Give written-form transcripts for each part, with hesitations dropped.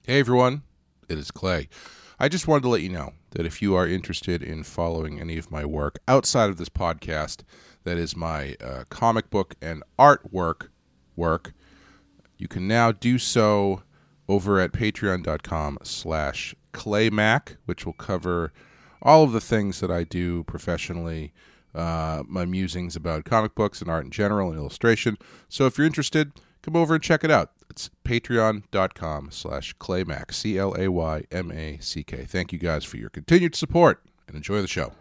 Hey everyone, it is Clay. I just wanted to let you know that if you are interested in following any of my work outside of this podcast, that is my comic book and artwork work, you can now do so over at patreon.com/claymac, which will cover all of the things that I do professionally, my musings about comic books and art in general and illustration. So if you're interested, come over and check it out. It's patreon.com/claymac, CLAYMACK. Thank you guys for your continued support and enjoy the show.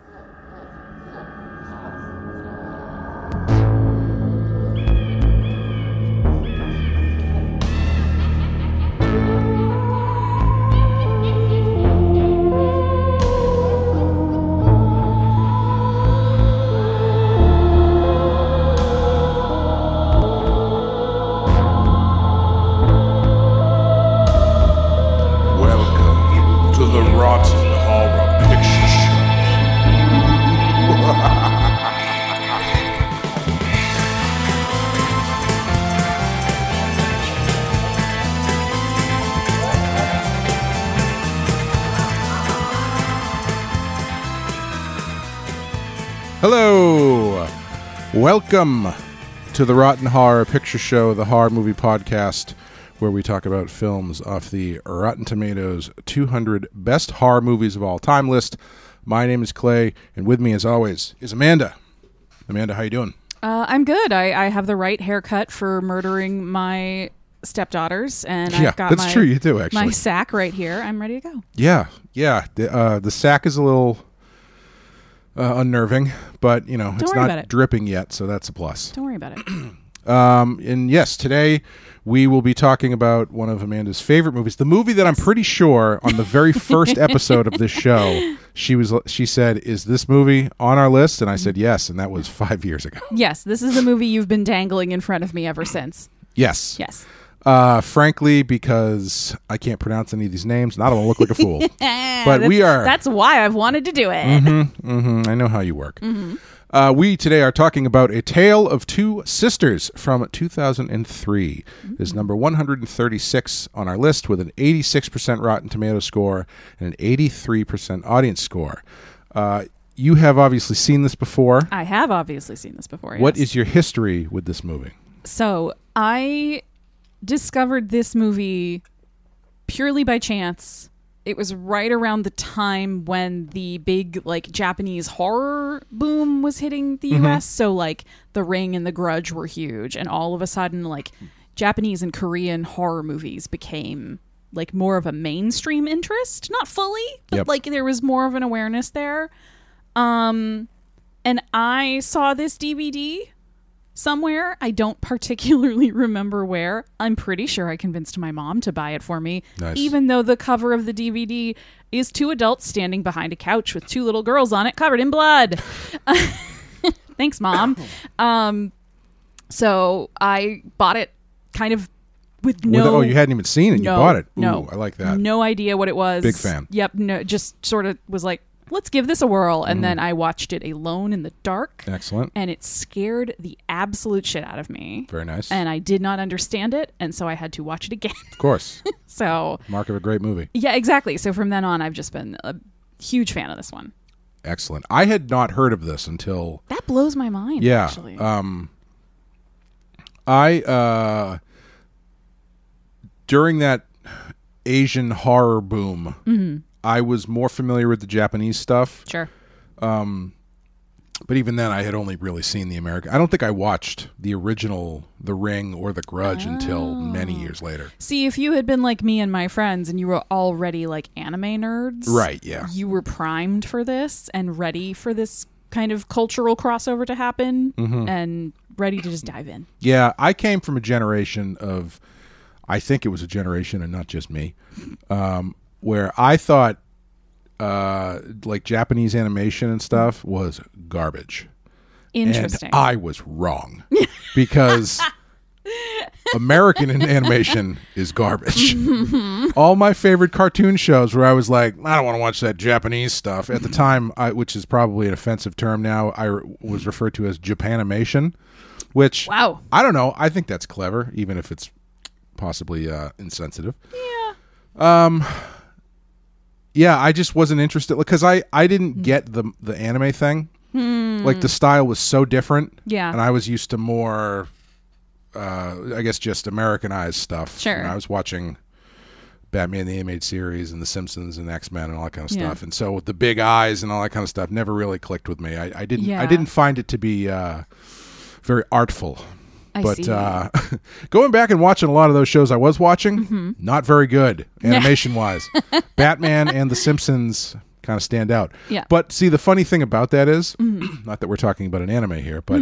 Hello, welcome to the Rotten Horror Picture Show, the horror movie podcast, where we talk about films off the Rotten Tomatoes 200 Best Horror Movies of All Time list. My name is Clay, and with me, as always, is Amanda. Amanda, how you doing? I'm good. I have the right haircut for murdering my stepdaughters, and I've got that's true. You do, actually. My sack right here. I'm ready to go. Yeah. The sack is a little unnerving, but it's not dripping yet, so that's a plus. Don't worry about it. And yes, today we will be talking about one of Amanda's favorite movies, the movie that I'm pretty sure on the very first episode of this show she said, "Is this movie on our list?" And I said yes, and that was 5 years ago. Yes, this is the movie you've been dangling in front of me ever since. Yes. Frankly, because I can't pronounce any of these names, and I don't look like a fool. But that's why I've wanted to do it. I know how you work. We today are talking about A Tale of Two Sisters from 2003. Is number 136 on our list with an 86% Rotten Tomato score and an 83% audience score. You have obviously seen this before. I have obviously seen this before, yes. What is your history with this movie? So, I discovered this movie purely by chance. It was right around the time when the big Japanese horror boom was hitting the US. So The Ring and The Grudge were huge, and all of a sudden Japanese and Korean horror movies became more of a mainstream interest. Not fully, but there was more of an awareness there. And I saw this DVD somewhere. I don't particularly remember where. I'm pretty sure I convinced my mom to buy it for me. Nice. Even though the cover of the DVD is two adults standing behind a couch with two little girls on it covered in blood. Thanks, Mom. So I bought it kind of with no... Oh, you hadn't even seen it. You bought it. Ooh, no. I like that. No idea what it was. Big fan. Yep. No, just sort of was like, let's give this a whirl. And then I watched it alone in the dark. Excellent. And it scared the absolute shit out of me. Very nice. And I did not understand it. And so I had to watch it again. Of course. So. Mark of a great movie. Yeah, exactly. So from then on, I've just been a huge fan of this one. Excellent. I had not heard of this until... That blows my mind, actually. During that Asian horror boom, I was more familiar with the Japanese stuff. Sure. But even then, I had only really seen the American. I don't think I watched the original The Ring or The Grudge until many years later. See, if you had been like me and my friends and you were already anime nerds. Right, yeah. You were primed for this and ready for this kind of cultural crossover to happen and ready to just dive in. Yeah, I came from a generation of, I think it was a generation and not just me, where I thought Japanese animation and stuff was garbage. Interesting. And I was wrong because American animation is garbage. All my favorite cartoon shows where I was like, I don't want to watch that Japanese stuff. At the time, which is probably an offensive term now, I was referred to as Japanimation, which, wow. I don't know. I think that's clever, even if it's possibly insensitive. Yeah. Yeah, I just wasn't interested because I didn't get the anime thing. Like the style was so different. Yeah. And I was used to more, I guess, just Americanized stuff. Sure. And I was watching Batman the Animated Series and The Simpsons and X-Men and all that kind of stuff. And so with the big eyes and all that kind of stuff never really clicked with me. I didn't find it to be very artful. But going back and watching a lot of those shows I was watching, not very good animation-wise. Batman and The Simpsons kind of stand out. Yeah. But see, the funny thing about that is, not that we're talking about an anime here, but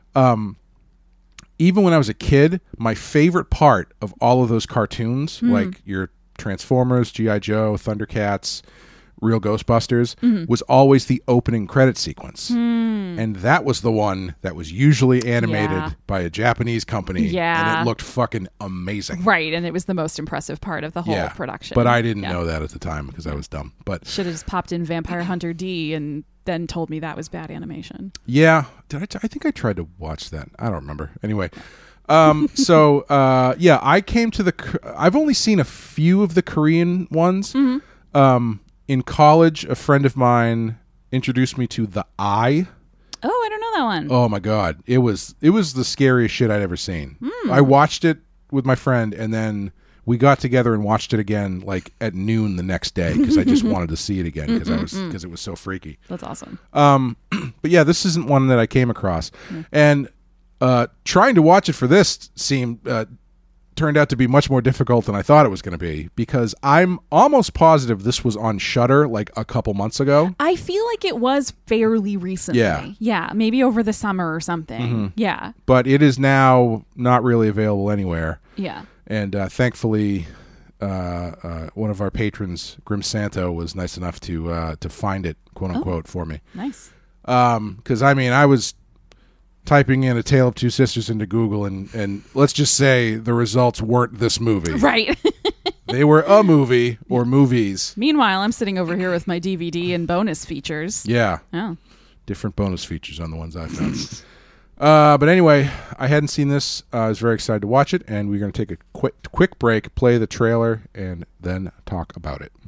even when I was a kid, my favorite part of all of those cartoons, like your Transformers, G.I. Joe, Thundercats, Real Ghostbusters, was always the opening credit sequence. And that was the one that was usually animated by a Japanese company. Yeah. And it looked fucking amazing. Right, and it was the most impressive part of the whole production. But I didn't know that at the time because I was dumb. But should have just popped in Vampire Hunter D and then told me that was bad animation. Yeah. I think I tried to watch that. I don't remember. Anyway. I came to I've only seen a few of the Korean ones. In college, a friend of mine introduced me to The Eye. Oh, I don't know that one. Oh my God. It was the scariest shit I'd ever seen. I watched it with my friend and then we got together and watched it again like at noon the next day because I just wanted to see it again because it was so freaky. That's awesome. But yeah, this isn't one that I came across. And trying to watch it for this turned out to be much more difficult than I thought it was going to be because I'm almost positive this was on Shudder like a couple months ago. I feel like it was fairly recently. Yeah, maybe over the summer or something. Yeah. But it is now not really available anywhere. Yeah. And thankfully, one of our patrons, Grim Santo, was nice enough to find it, quote unquote, for me. Nice. Because I was typing in A Tale of Two Sisters into Google, and let's just say the results weren't this movie. Right. They were a movie or movies. Meanwhile, I'm sitting over here with my DVD and bonus features. Yeah. Oh. Different bonus features on the ones I found. But anyway, I hadn't seen this. I was very excited to watch it, and we're going to take a quick break, play the trailer, and then talk about it.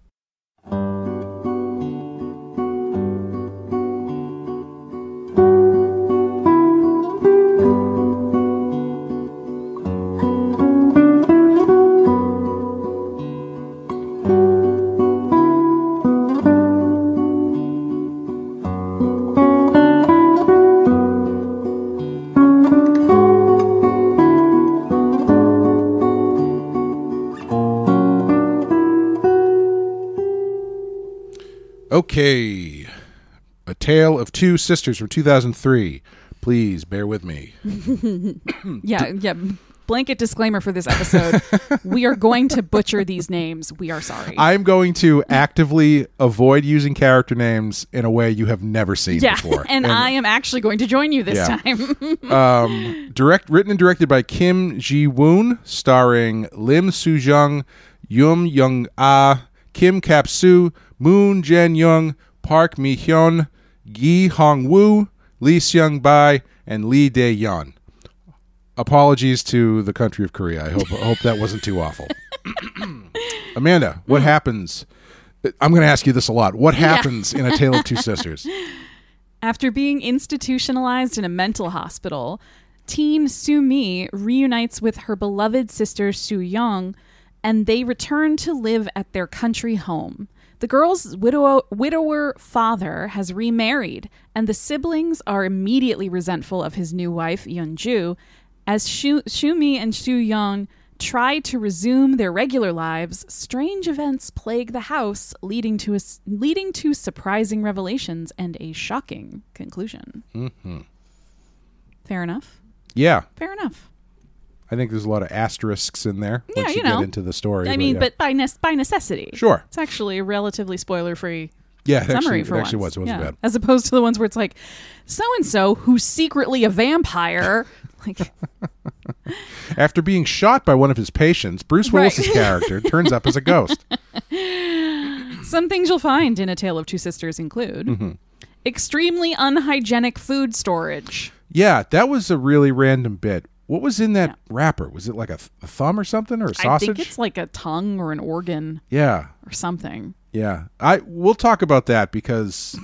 Okay, A Tale of Two Sisters from 2003. Please bear with me. Yeah. Blanket disclaimer for this episode. We are going to butcher these names. We are sorry. I'm going to actively avoid using character names in a way you have never seen before. And I am actually going to join you this time. Written and directed by Kim Ji-woon, starring Lim Soo-jung, Yum Young-ah, Kim Kap-soo, Moon Jae-young, Park Mi-hyun, Gi Hong-woo, Lee Seung-bai, and Lee Dae-yeon. Apologies to the country of Korea. I hope that wasn't too awful. Amanda, what happens? I'm going to ask you this a lot. What happens in A Tale of Two Sisters? After being institutionalized in a mental hospital, teen Soo-mi reunites with her beloved sister Soo-young, and they return to live at their country home. The girl's widower father has remarried, and the siblings are immediately resentful of his new wife, Yeonju. As Soo-mi and Soo-young try to resume their regular lives, strange events plague the house, leading to surprising revelations and a shocking conclusion. Mm-hmm. Fair enough? Yeah. Fair enough. I think there's a lot of asterisks in there once you get into the story. But by necessity. Sure. It's actually a relatively spoiler-free it summary actually was. It wasn't bad. As opposed to the ones where it's like, so-and-so who's secretly a vampire. Like, after being shot by one of his patients, Bruce Willis's character turns up as a ghost. Some things you'll find in A Tale of Two Sisters include extremely unhygienic food storage. Yeah, that was a really random bit. what was in that wrapper? Was it like a thumb or something, or a sausage? I think it's like a tongue or an organ. Yeah. Or something. Yeah. We'll talk about that because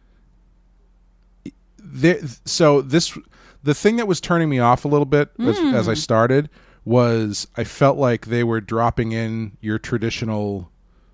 the thing that was turning me off a little bit as I started was I felt like they were dropping in your traditional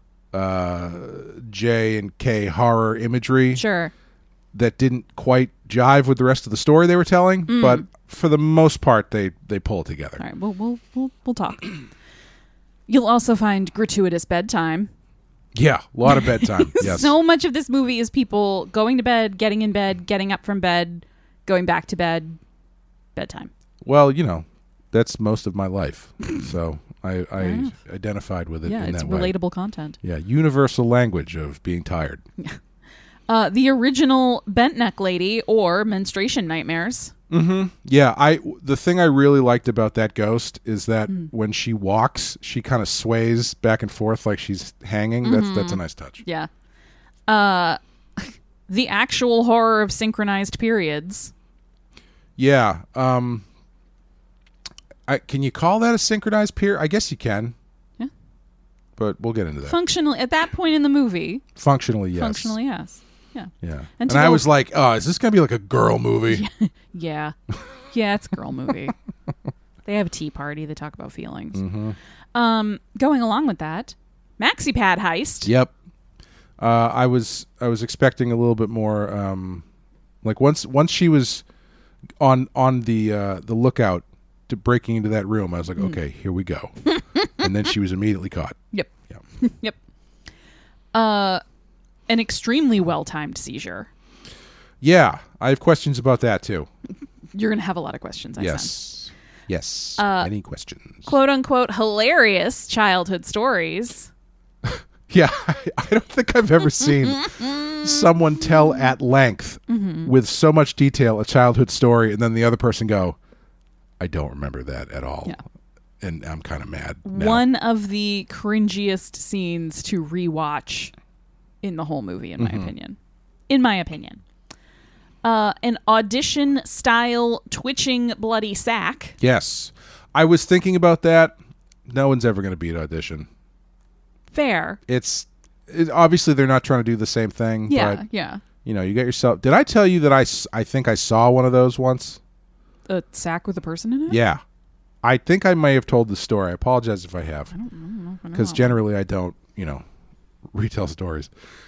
J and K horror imagery. Sure. That didn't quite jive with the rest of the story they were telling, but for the most part, they pull it together. All right, we'll talk. You'll also find gratuitous bedtime. Yeah, a lot of bedtime. Yes. So much of this movie is people going to bed, getting in bed, getting up from bed, going back to bed, bedtime. Well, that's most of my life, so I identified with it in that way. Yeah, it's relatable content. Yeah, universal language of being tired. The original bent neck lady or menstruation nightmares. Mm-hmm. Yeah, the thing I really liked about that ghost is that when she walks, she kind of sways back and forth like she's hanging. That's a nice touch. Yeah. The actual horror of synchronized periods. Yeah. Can you call that a synchronized period? I guess you can. Yeah. But we'll get into that. Functionally, at that point in the movie. Functionally, yes. Functionally, yes. Yeah. Yeah. And I was like, oh, is this going to be like a girl movie? Yeah. Yeah, it's a girl movie. They have a tea party. They talk about feelings. Mm-hmm. Going along with that, Maxi Pad heist. Yep. I was expecting a little bit more. Like once she was on the lookout to breaking into that room, I was like, okay, here we go. And then she was immediately caught. Yep. Yep. Yep. An extremely well-timed seizure. Yeah, I have questions about that too. You're going to have a lot of questions, I sense. Yes. Any questions? Quote-unquote hilarious childhood stories. Yeah, I don't think I've ever seen someone tell at length with so much detail a childhood story and then the other person go, I don't remember that at all. Yeah. And I'm kind of mad now. One of the cringiest scenes to rewatch in the whole movie, in my opinion. In my opinion. An audition-style twitching bloody sack. Yes. I was thinking about that. No one's ever going to beat Audition. Fair. Obviously, they're not trying to do the same thing. Yeah, but, yeah. You get yourself... Did I tell you that I think I saw one of those once? A sack with a person in it? Yeah. I think I may have told the story. I apologize if I have. I don't know. Because generally I don't, retell stories.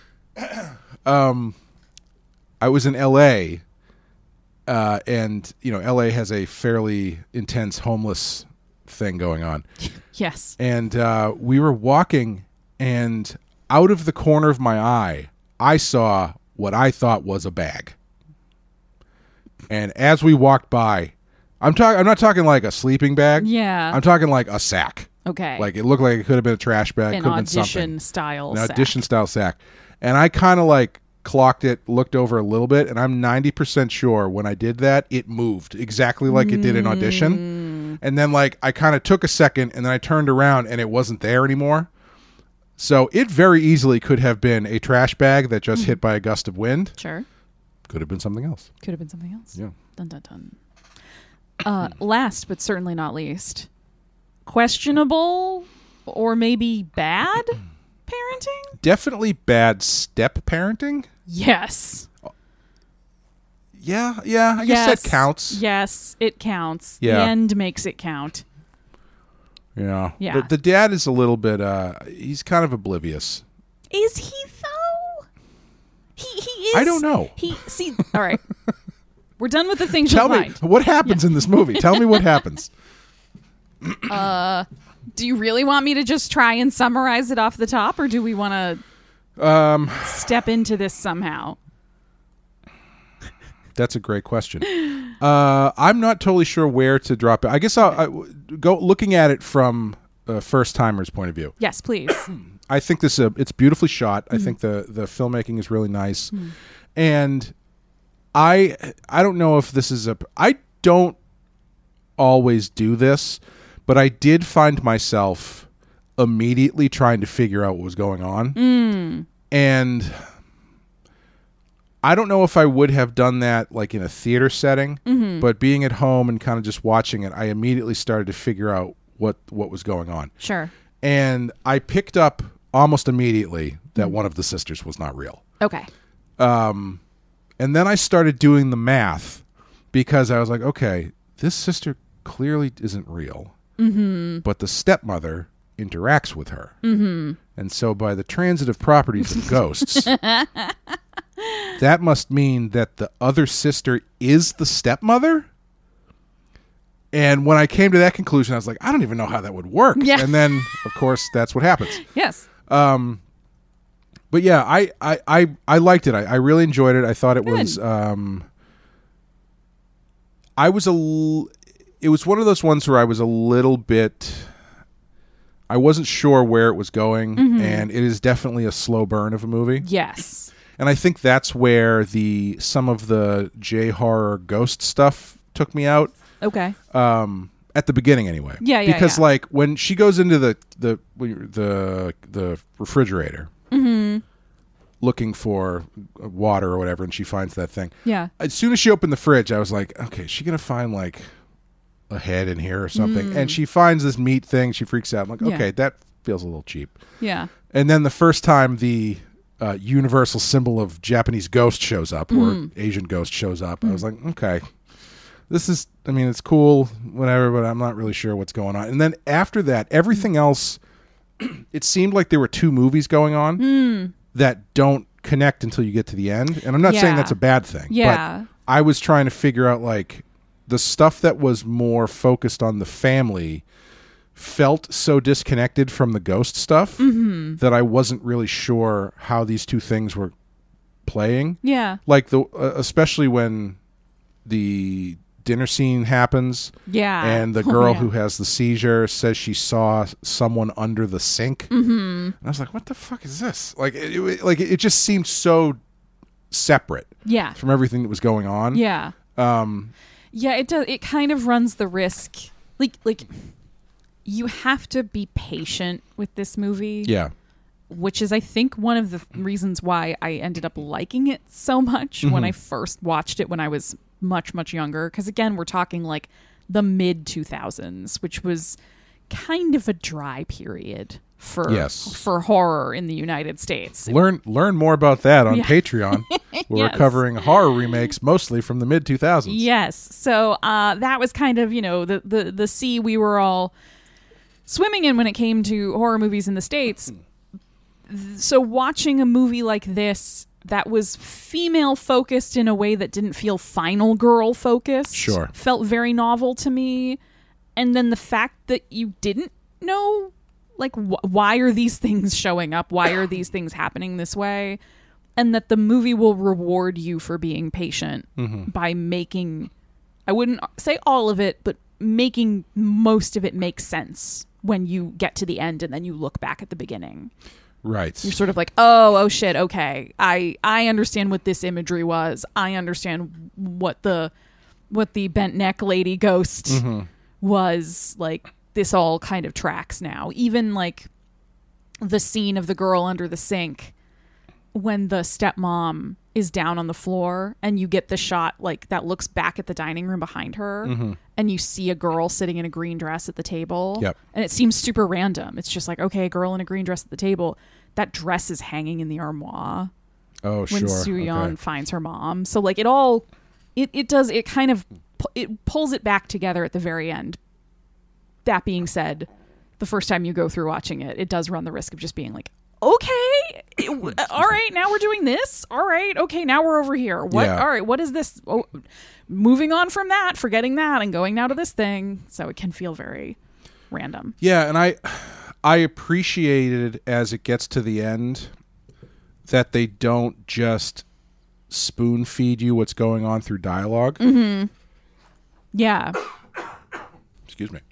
I was in L.A., and, L.A. has a fairly intense homeless thing going on. Yes. And we were walking, and out of the corner of my eye, I saw what I thought was a bag. And as we walked by, I'm not talking like a sleeping bag. Yeah. I'm talking like a sack. Okay. Like it looked like it could have been a trash bag. An could have been something. audition-style An sack. audition-style sack. And I kind of like clocked it, looked over a little bit, and I'm 90% sure when I did that, it moved exactly like it did in Audition. And then like I kind of took a second, and then I turned around, and it wasn't there anymore. So it very easily could have been a trash bag that just hit by a gust of wind. Sure. Could have been something else. Could have been something else. Yeah. Dun, dun, dun. Last but certainly not least, questionable or maybe bad parenting? Definitely bad step parenting. Yes. Yeah, I guess that counts. Yes, it counts. Yeah. The end makes it count. Yeah. Yeah. The dad is a little bit, he's kind of oblivious. Is he though? He is. I don't know. All right. We're done with the things Tell you'll me, find. what happens in this movie? Tell me what happens. Do you really want me to just try and summarize it off the top, or do we want to step into this somehow? That's a great question. I'm not totally sure where to drop it. I guess I'll go looking at it from a first-timer's point of view. Yes, please. I think it's beautifully shot. I think the filmmaking is really nice. And I don't know if this is I don't always do this, but I did find myself immediately trying to figure out what was going on. And I don't know if I would have done that like in a theater setting, but being at home and kind of just watching it, I immediately started to figure out what was going on. Sure. And I picked up almost immediately that one of the sisters was not real. Okay. And then I started doing the math because I was like, okay, this sister clearly isn't real, but the stepmother interacts with her. And so by the transitive properties of ghosts, that must mean that the other sister is the stepmother? And when I came to that conclusion, I was like, I don't even know how that would work. Yeah. And then, of course, that's what happens. Yes. But yeah, I liked it. I really enjoyed it. I thought it was it was one of those ones where I was a little bit, I wasn't sure where it was going, and it is definitely a slow burn of a movie. Yes. And I think that's where some of the J-horror ghost stuff took me out. Okay. At the beginning, anyway. Yeah, because like when she goes into the refrigerator, looking for water or whatever, and she finds that thing. Yeah. As soon as she opened the fridge, I was like, okay, is she gonna find like a head in here or something? And she finds this meat thing. She freaks out. I'm like, okay, that feels a little cheap. Yeah. And then the first time the universal symbol of Japanese ghost shows up or Asian ghost shows up, I was like, okay. This is, I mean, it's cool, whatever, but I'm not really sure what's going on. And then after that, everything else, it seemed like there were two movies going on that don't connect until you get to the end. And I'm not saying that's a bad thing. Yeah. But I was trying to figure out, like, the stuff that was more focused on the family felt so disconnected from the ghost stuff that I wasn't really sure how these two things were playing. Yeah. Like, especially when the dinner scene happens, and the girl who has the seizure says she saw someone under the sink, and I was like, "What the fuck is this?" Like, it just seemed so separate, from everything that was going on. Yeah, it does. It kind of runs the risk, like you have to be patient with this movie. Yeah, which is, I think, one of the reasons why I ended up liking it so much when I first watched it when I was much younger, because again, we're talking like the mid 2000s, which was kind of a dry period for horror in the United States. Learn more about that on Patreon. We're covering horror remakes mostly from the mid 2000s. Yes, so that was kind of, the sea we were all swimming in when it came to horror movies in the States. So watching a movie like this that was female focused in a way that didn't feel final girl focused felt very novel to me. And then the fact that you didn't know, like, why are these things showing up? Why are these things happening this way? And that the movie will reward you for being patient by making, I wouldn't say all of it, but making most of it make sense when you get to the end and then you look back at the beginning. Right. You're sort of like, oh shit, okay. I understand what this imagery was. I understand what the bent neck lady ghost was. Like, this all kind of tracks now. Even like the scene of the girl under the sink when the stepmom is down on the floor and you get the shot like that looks back at the dining room behind her and you see a girl sitting in a green dress at the table. Yep. And it seems super random. It's just like, okay, a girl in a green dress at the table. That dress is hanging in the armoire. Oh, when Soo-yeon finds her mom. So like it pulls it back together at the very end. That being said, the first time you go through watching it, it does run the risk of just being like, okay, all right, now we're doing this. All right, okay, now we're over here. What? Yeah. All right, what is this? Oh, moving on from that, forgetting that, and going now to this thing. So it can feel very random. Yeah, and I appreciated as it gets to the end that they don't just spoon feed you what's going on through dialogue. Yeah. Excuse me.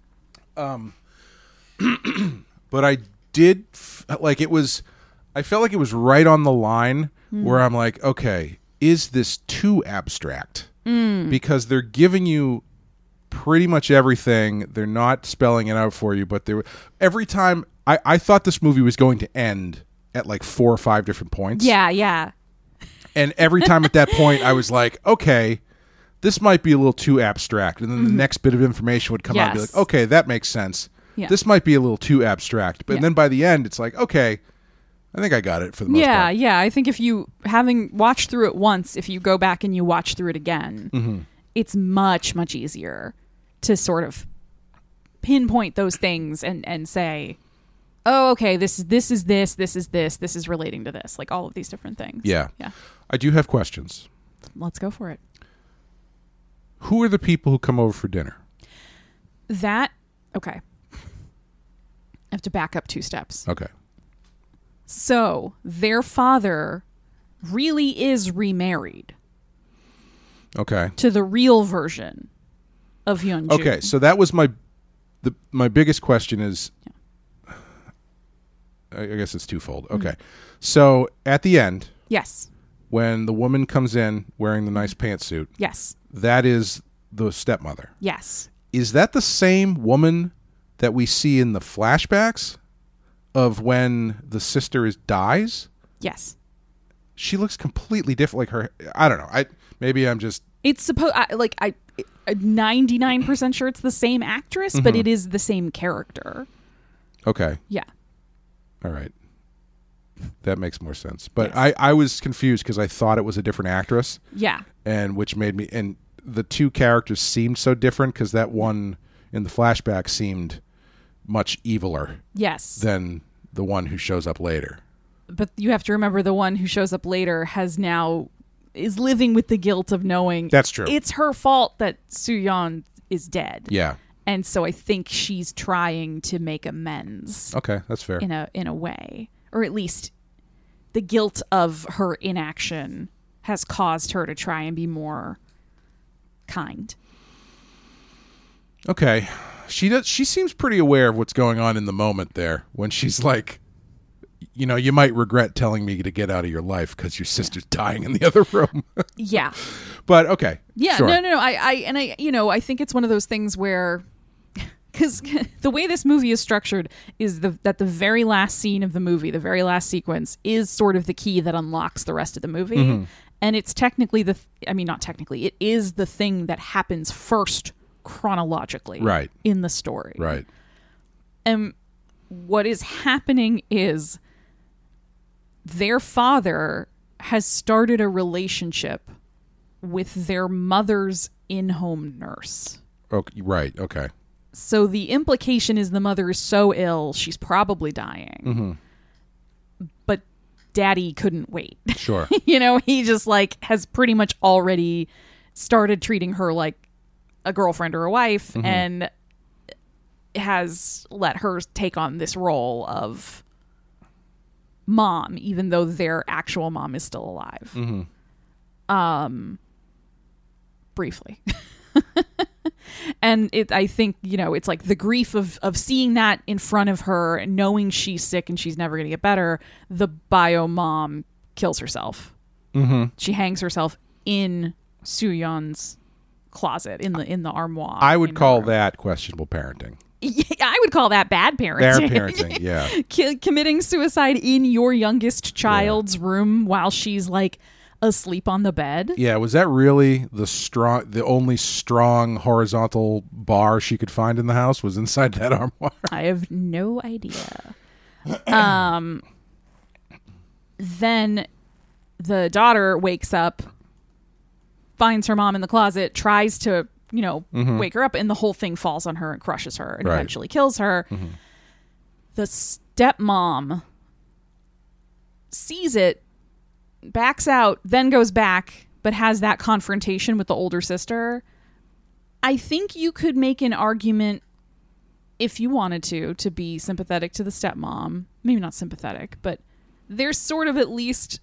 But I did I felt like it was right on the line where I'm like, okay, is this too abstract? Because they're giving you pretty much everything. They're not spelling it out for you, but every time I thought this movie was going to end at like 4 or 5 different points. Yeah. And every time at that point I was like, okay, this might be a little too abstract, and then the next bit of information would come out and be Yes. like, okay, that makes sense. Yeah. This might be a little too abstract, but Yeah. then by the end, it's like, okay, I think I got it for the most part. Yeah. I think if you, having watched through it once, if you go back and you watch through it again, it's much, much easier to sort of pinpoint those things and say, oh, okay, this is relating to this, like all of these different things. Yeah. Yeah. I do have questions. Let's go for it. Who are the people who come over for dinner? Okay. I have to back up 2 steps. Okay. So their father really is remarried Okay. to the real version of Hyunjoo. Okay, so that was my biggest question is, I guess it's twofold. Okay. So at the end, Yes. when the woman comes in wearing the nice pantsuit, Yes. that is the stepmother. Yes. Is that the same woman that we see in the flashbacks of when the sister dies? Yes. She looks completely different. Like her, I don't know. Maybe I'm just. It's supposed I'm 99% sure it's the same actress, but it is the same character. Okay. Yeah. All right. That makes more sense. But Yes. I was confused because I thought it was a different actress, Yeah. and which made me, and the two characters seemed so different because that one in the flashback seemed much eviler Yes. than the one who shows up later. But you have to remember the one who shows up later is living with the guilt of knowing That's true. it's her fault that Soo-yeon is dead. Yeah. And so I think she's trying to make amends Okay, that's fair. in a way. Or at least the guilt of her inaction has caused her to try and be more kind. Okay. She seems pretty aware of what's going on in the moment there when she's like, you might regret telling me to get out of your life because your sister's dying in the other room. Yeah. But okay. Yeah, sure. no. I think it's one of those things where, because the way this movie is structured is that the very last scene of the movie, the very last sequence, is sort of the key that unlocks the rest of the movie, and it's technically not technically, it is the thing that happens first chronologically, Right. in the story, Right. And what is happening is their father has started a relationship with their mother's in-home nurse. Okay. Right. Okay. So the implication is the mother is so ill, she's probably dying. But daddy couldn't wait. Sure. He just has pretty much already started treating her like a girlfriend or a wife and has let her take on this role of mom, even though their actual mom is still alive. Briefly. And I think, it's like the grief of seeing that in front of her and knowing she's sick and she's never going to get better. The bio mom kills herself. She hangs herself in Soo-yeon's closet in the armoire. I would in call her room. that questionable parenting. Yeah, I would call that bad parenting. Bad parenting, yeah. Committing suicide in your youngest child's room while she's asleep on the bed. Yeah, was that really the only strong horizontal bar she could find in the house was inside that armoire? I have no idea. Then the daughter wakes up, finds her mom in the closet, tries to, wake her up, and the whole thing falls on her and crushes her and Right. eventually kills her. The stepmom sees it, backs out, then goes back, but has that confrontation with the older sister. I think you could make an argument, if you wanted to be sympathetic to the stepmom. Maybe not sympathetic, but there's sort of at least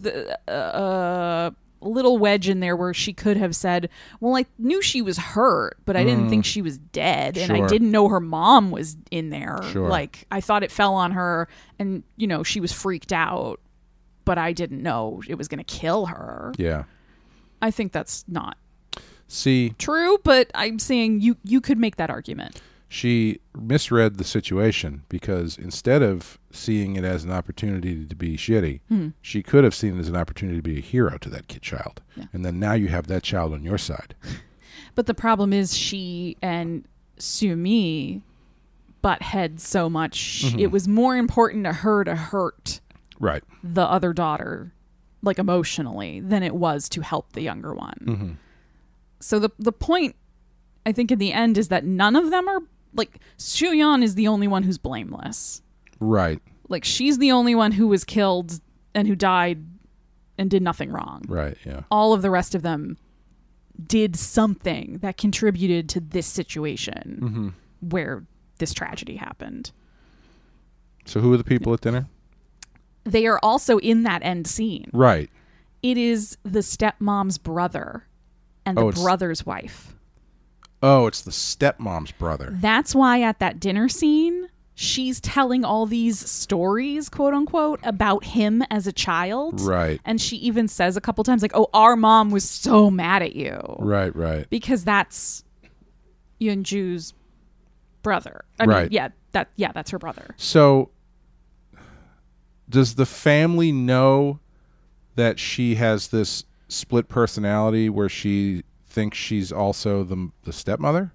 a little wedge in there where she could have said, well, I knew she was hurt, but I didn't think she was dead. And I Sure. didn't know her mom was in there. Sure. I thought it fell on her and, she was freaked out, but I didn't know it was going to kill her. Yeah. I think that's not See, true, but I'm saying you could make that argument. she misread the situation, because instead of seeing it as an opportunity to be shitty, she could have seen it as an opportunity to be a hero to that child. Yeah. And then now you have that child on your side. But the problem is she and Sumi butt heads so much. It was more important to her to hurt Right. the other daughter, like emotionally, than it was to help the younger one. So the point, I think, in the end is that none of them are, like, Soo-yeon is the only one who's blameless. Right. Like, she's the only one who was killed and who died and did nothing wrong. Right, yeah. All of the rest of them did something that contributed to this situation where this tragedy happened. So who are the people at dinner? They are also in that end scene. Right. It is the stepmom's brother and the brother's wife. Oh, it's the stepmom's brother. That's why at that dinner scene, she's telling all these stories, quote unquote, about him as a child. Right. And she even says a couple times, like, oh, our mom was so mad at you. Right, right. Because that's Yeonju's brother. I Right. mean, that's her brother. So does the family know that she has this split personality where she thinks she's also the stepmother?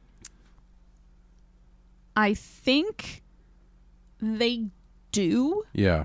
I think they do, Yeah.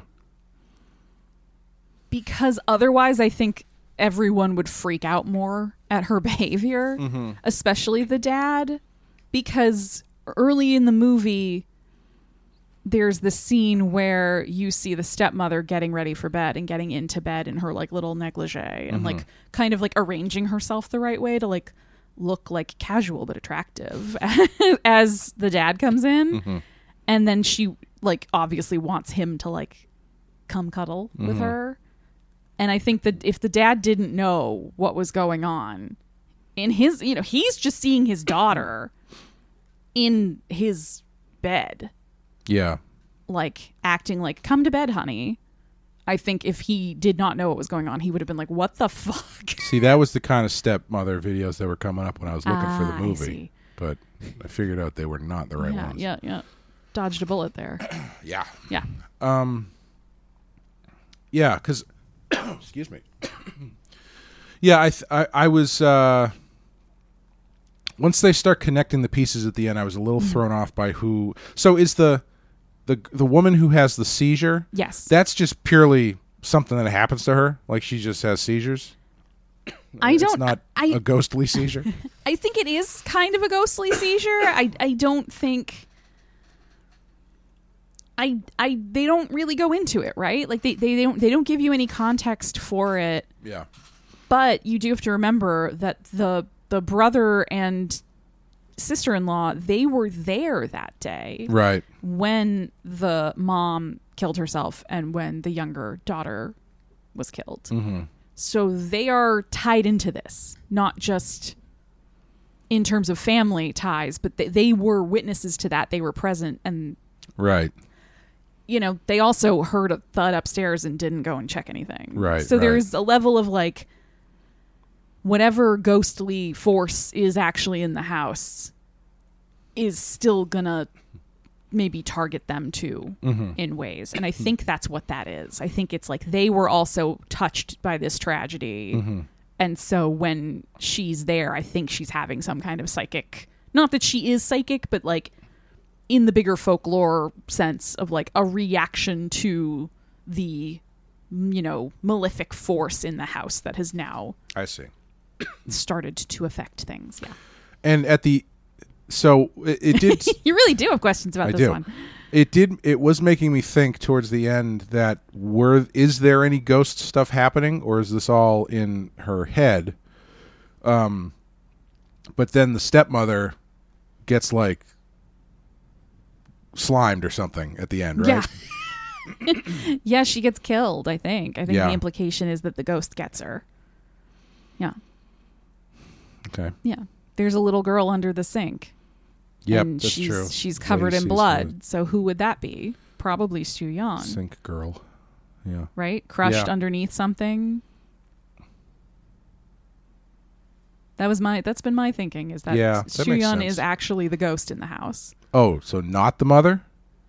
because otherwise I think everyone would freak out more at her behavior, especially the dad, because early in the movie there's the scene where you see the stepmother getting ready for bed and getting into bed in her like little negligee and like kind of like arranging herself the right way to like look like casual but attractive as the dad comes in. And then she like obviously wants him to like come cuddle with her. And I think that if the dad didn't know what was going on in his, you know, he's just seeing his daughter in his bed. Yeah. Like acting like, come to bed, honey. I think if he did not know what was going on, he would have been like, what the fuck? See, that was the kind of stepmother videos that were coming up when I was looking for the I movie. see. But I figured out they were not the right ones. Yeah. Dodged a bullet there. Yeah. Yeah. Yeah, because excuse me. Yeah, I was once they start connecting the pieces at the end, I was a little thrown off by who. So is the woman who has the seizure? Yes. That's just purely something that happens to her. Like she just has seizures. It's not a ghostly seizure. I think it is kind of a ghostly seizure. I don't think. They don't really go into it, right? Like they don't give you any context for it. Yeah. But you do have to remember that the brother and sister-in-law, they were there that day. Right. When the mom killed herself and when the younger daughter was killed. So they are tied into this, not just in terms of family ties, but they were witnesses to that. They were present and right. You know, they also heard a thud upstairs and didn't go and check anything. Right. So there's a level of like whatever ghostly force is actually in the house is still gonna maybe target them too in ways. And I think that's what that is. I think it's like they were also touched by this tragedy. And so when she's there, I think she's having some kind of psychic, not that she is psychic, but like in the bigger folklore sense of like a reaction to the, you know, malefic force in the house that has now I see. started to affect things. Yeah. And at the so it did. You really do have questions about this one. It was making me think towards the end that is there any ghost stuff happening, or is this all in her head? But then the stepmother gets like slimed or something at the end, right? Yeah. Yeah, she gets killed, I think. I think Yeah. the implication is that the ghost gets her. Yeah. Okay. Yeah. There's a little girl under the sink. Yep, and that's true. She's covered in blood. So who would that be? Probably Soo-yeon. Sink girl. Yeah. Right? Crushed Yeah. underneath something. That's been my thinking, is that Yeah, that makes Soo-yeon sense. is actually the ghost in the house. Oh, so not the mother?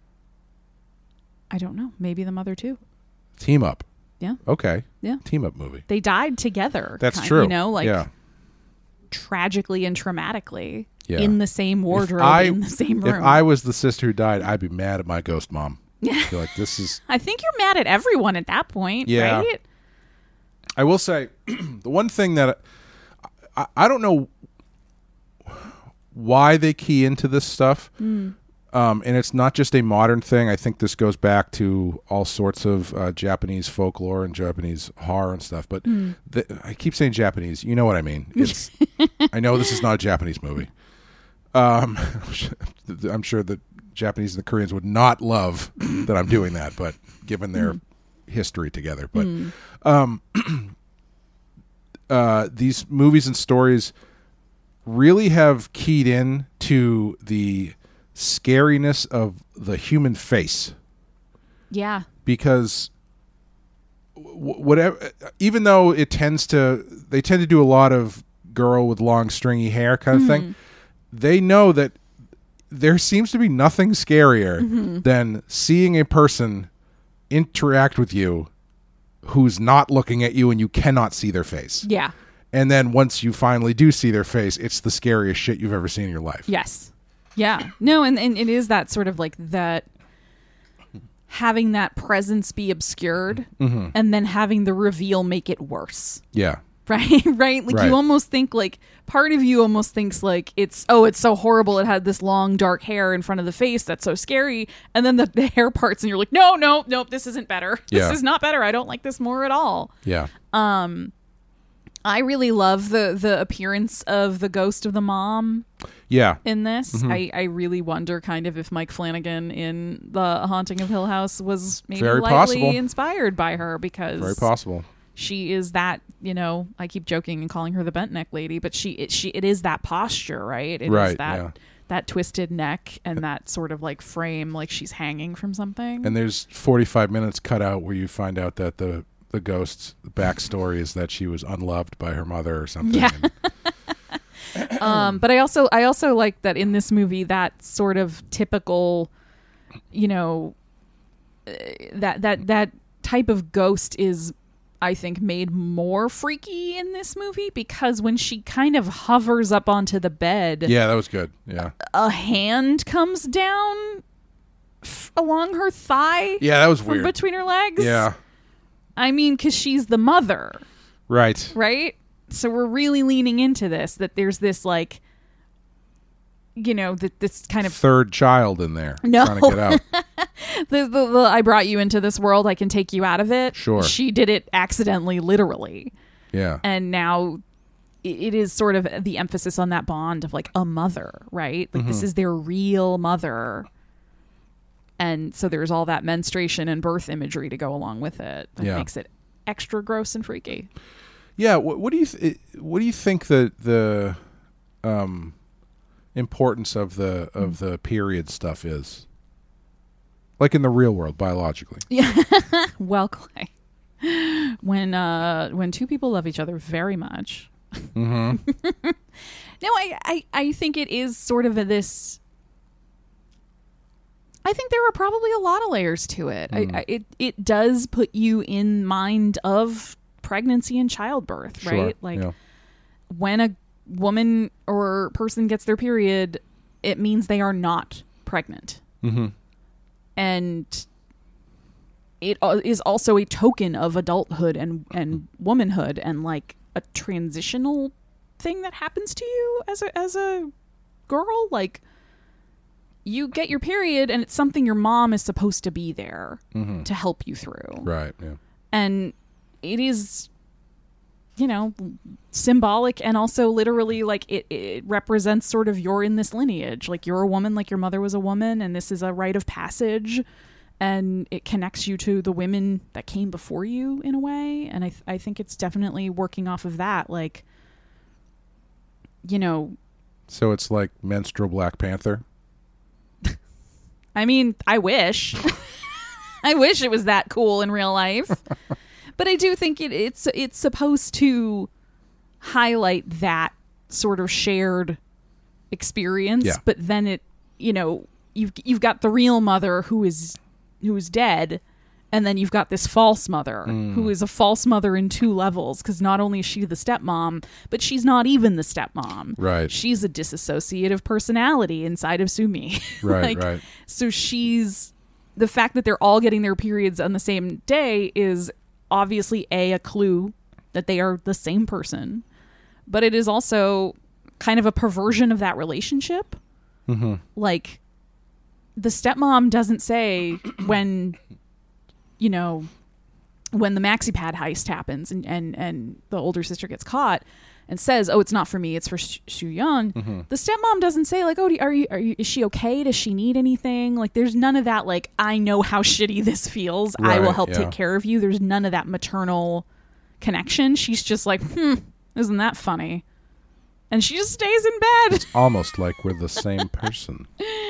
I don't know. Maybe the mother too. Team up. Yeah. Okay. Yeah. Team up movie. They died together. That's true. You know, like yeah. tragically and traumatically Yeah. in the same wardrobe, in the same room. If I was the sister who died, I'd be mad at my ghost mom. Yeah. Be like, this is. I think you're mad at everyone at that point, Yeah. right? I will say, the one thing that I don't know why they key into this stuff, and it's not just a modern thing. I think this goes back to all sorts of Japanese folklore and Japanese horror and stuff. But I keep saying Japanese. You know what I mean? It's. I know this is not a Japanese movie. I'm sure the Japanese and the Koreans would not love that I'm doing that, but given their history together, but these movies and stories really have keyed in to the scariness of the human face, Yeah. because whatever, even though they tend to do a lot of girl with long stringy hair kind of thing, they know that there seems to be nothing scarier than seeing a person interact with you who's not looking at you and you cannot see their face. Yeah. And then once you finally do see their face, it's the scariest shit you've ever seen in your life. Yes. Yeah. No, and it is that sort of like that, having that presence be obscured and then having the reveal make it worse. Yeah. Right? Right? Like Right. you almost think like, part of you almost thinks like it's so horrible. It had this long dark hair in front of the face. That's so scary. And then the hair parts and you're like, no, this isn't better. Yeah. This is not better. I don't like this more at all. Yeah. I really love the appearance of the ghost of the mom Yeah. in this. I really wonder kind of if Mike Flanagan in The Haunting of Hill House was maybe Very lightly possible. inspired by her, because Very possible. she is that, I keep joking and calling her the bent neck lady, but it is that posture, right? It Right, is that yeah. that twisted neck and that sort of like frame, like she's hanging from something. And there's 45 minutes cut out where you find out that the ghost's backstory is that she was unloved by her mother or something. Yeah. And- But I also like that in this movie, that sort of typical, that type of ghost is, I think, made more freaky in this movie, because when she kind of hovers up onto the bed, yeah, that was good. Yeah. a hand comes down along her thigh, Yeah, that was from weird. between her legs. Yeah. I mean, because she's the mother, Right. right? So we're really leaning into this, that there's this like, this kind of Third child in there. No. Trying to get out. the I brought you into this world, I can take you out of it. Sure. She did it accidentally, literally. Yeah. And now it is sort of the emphasis on that bond of like a mother, right? Like this is their real mother. And so there's all that menstruation and birth imagery to go along with it. That Yeah. makes it extra gross and freaky. Yeah. What do you think the importance of the period stuff is? Like in the real world, biologically. Well, Clay, when two people love each other very much, no, I think it is sort of this. I think there are probably a lot of layers to it. It does put you in mind of pregnancy and childbirth, Sure. right? Like Yeah. when a woman or person gets their period, it means they are not pregnant. Mm-hmm. And it is also a token of adulthood and womanhood, and like a transitional thing that happens to you as a girl. Like, you get your period and it's something your mom is supposed to be there to help you through. Right. Yeah. And it is, symbolic and also literally, like it represents sort of you're in this lineage. Like, you're a woman, like your mother was a woman, and this is a rite of passage, and it connects you to the women that came before you in a way. And I think it's definitely working off of that. Like, So it's like menstrual Black Panther. I mean, I wish. I wish it was that cool in real life. But I do think it's supposed to highlight that sort of shared experience. Yeah. But then it, you've got the real mother who is dead, and then you've got this false mother who is a false mother in two levels, because not only is she the stepmom, but she's not even the stepmom. Right. She's a disassociative personality inside of Sumi. Right, right. So the fact that they're all getting their periods on the same day is obviously a clue that they are the same person, but it is also kind of a perversion of that relationship. Mm-hmm. Like, the stepmom doesn't say when the MaxiPad heist happens and the older sister gets caught and says, "Oh, it's not for me, it's for Soo-yeon." Mm-hmm. The stepmom doesn't say, like, "Oh, is she okay? Does she need anything?" Like, there's none of that, like, "I know how shitty this feels. I will help take care of you." There's none of that maternal connection. She's just like, isn't that funny? And she just stays in bed. It's almost like we're the same person.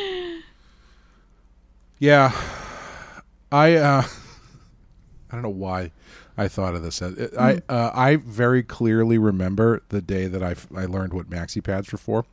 Yeah. I don't know why I thought of this. I very clearly remember the day that I learned what maxi pads were for.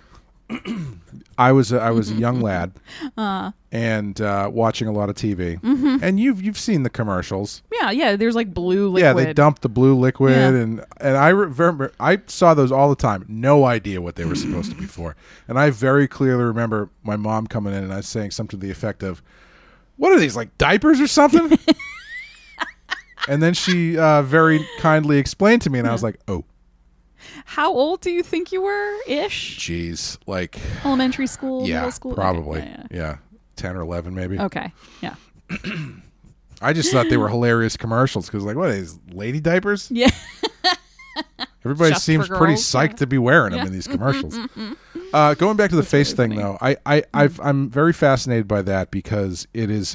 I was a young lad and watching a lot of TV, and you've seen the commercials. Yeah. There's like blue liquid. Yeah, they dumped the blue liquid, and I remember I saw those all the time. No idea what they were supposed to be for, and I very clearly remember my mom coming in and I saying something to the effect of, "What are these, like diapers or something?" And then she very kindly explained to me, and I was like, "Oh." How old do you think you were, ish? Jeez, like elementary school, middle school? Probably. Okay. Yeah. 10 or 11 maybe. Okay, yeah. I just thought they were hilarious commercials because, like, what are these, lady diapers? Yeah. Everybody Just seems for pretty girls, psyched to be wearing them in these commercials. Going back to the face really thing, funny. though, I'm very fascinated by that because it is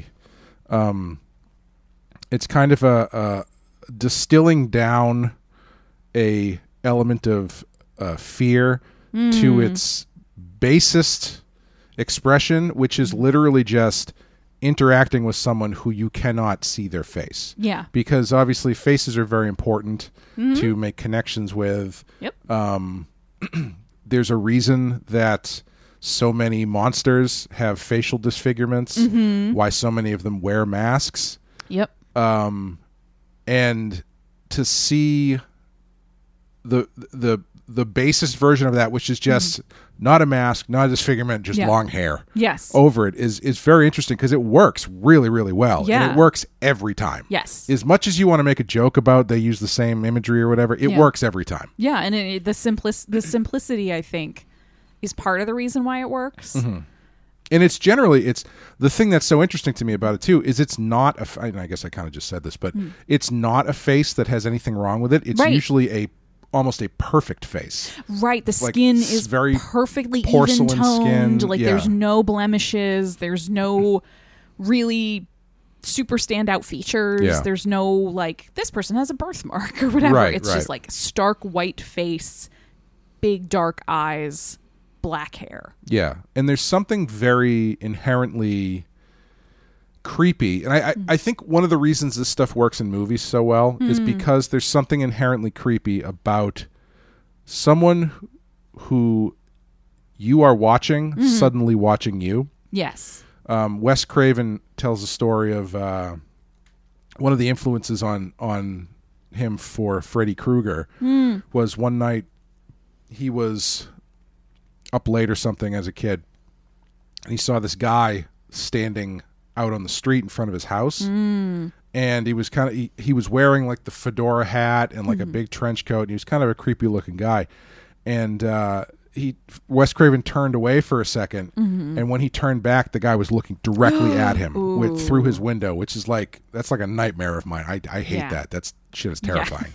it's kind of a distilling down a element of fear to its basest expression, which is literally just interacting with someone who you cannot see their face. Yeah. Because obviously faces are very important to make connections with. Yep. There's a reason that so many monsters have facial disfigurements, why so many of them wear masks. Yep. And to see the basest version of that, which is just not a mask, not a disfigurement, just long hair. Yes. Over it is very interesting because it works really, really well. Yeah. And it works every time. Yes. As much as you want to make a joke about they use the same imagery or whatever, it works every time. Yeah, and the simplicity, I think, is part of the reason why it works. Mm-hmm. And it's generally, it's the thing that's so interesting to me about it too, is it's not I guess I kind of just said this, but it's not a face that has anything wrong with it. It's usually almost a perfect face. Right. The skin is very perfectly porcelain even-toned. skin. Like there's no blemishes. There's no really super standout features. Yeah. There's no like, this person has a birthmark or whatever. Right, it's right. just like stark white face, big dark eyes, black hair. Yeah. And there's something very inherently creepy. And I think one of the reasons this stuff works in movies so well is because there's something inherently creepy about someone who you are watching suddenly watching you. Yes. Wes Craven tells a story of one of the influences on him for Freddy Krueger was one night he was up late or something as a kid and he saw this guy standing out on the street in front of his house, and he was he was wearing like the fedora hat and like a big trench coat, and he was kind of a creepy looking guy. And Wes Craven turned away for a second, and when he turned back, the guy was looking directly at him through his window, which is that's like a nightmare of mine. I hate that. That shit is terrifying.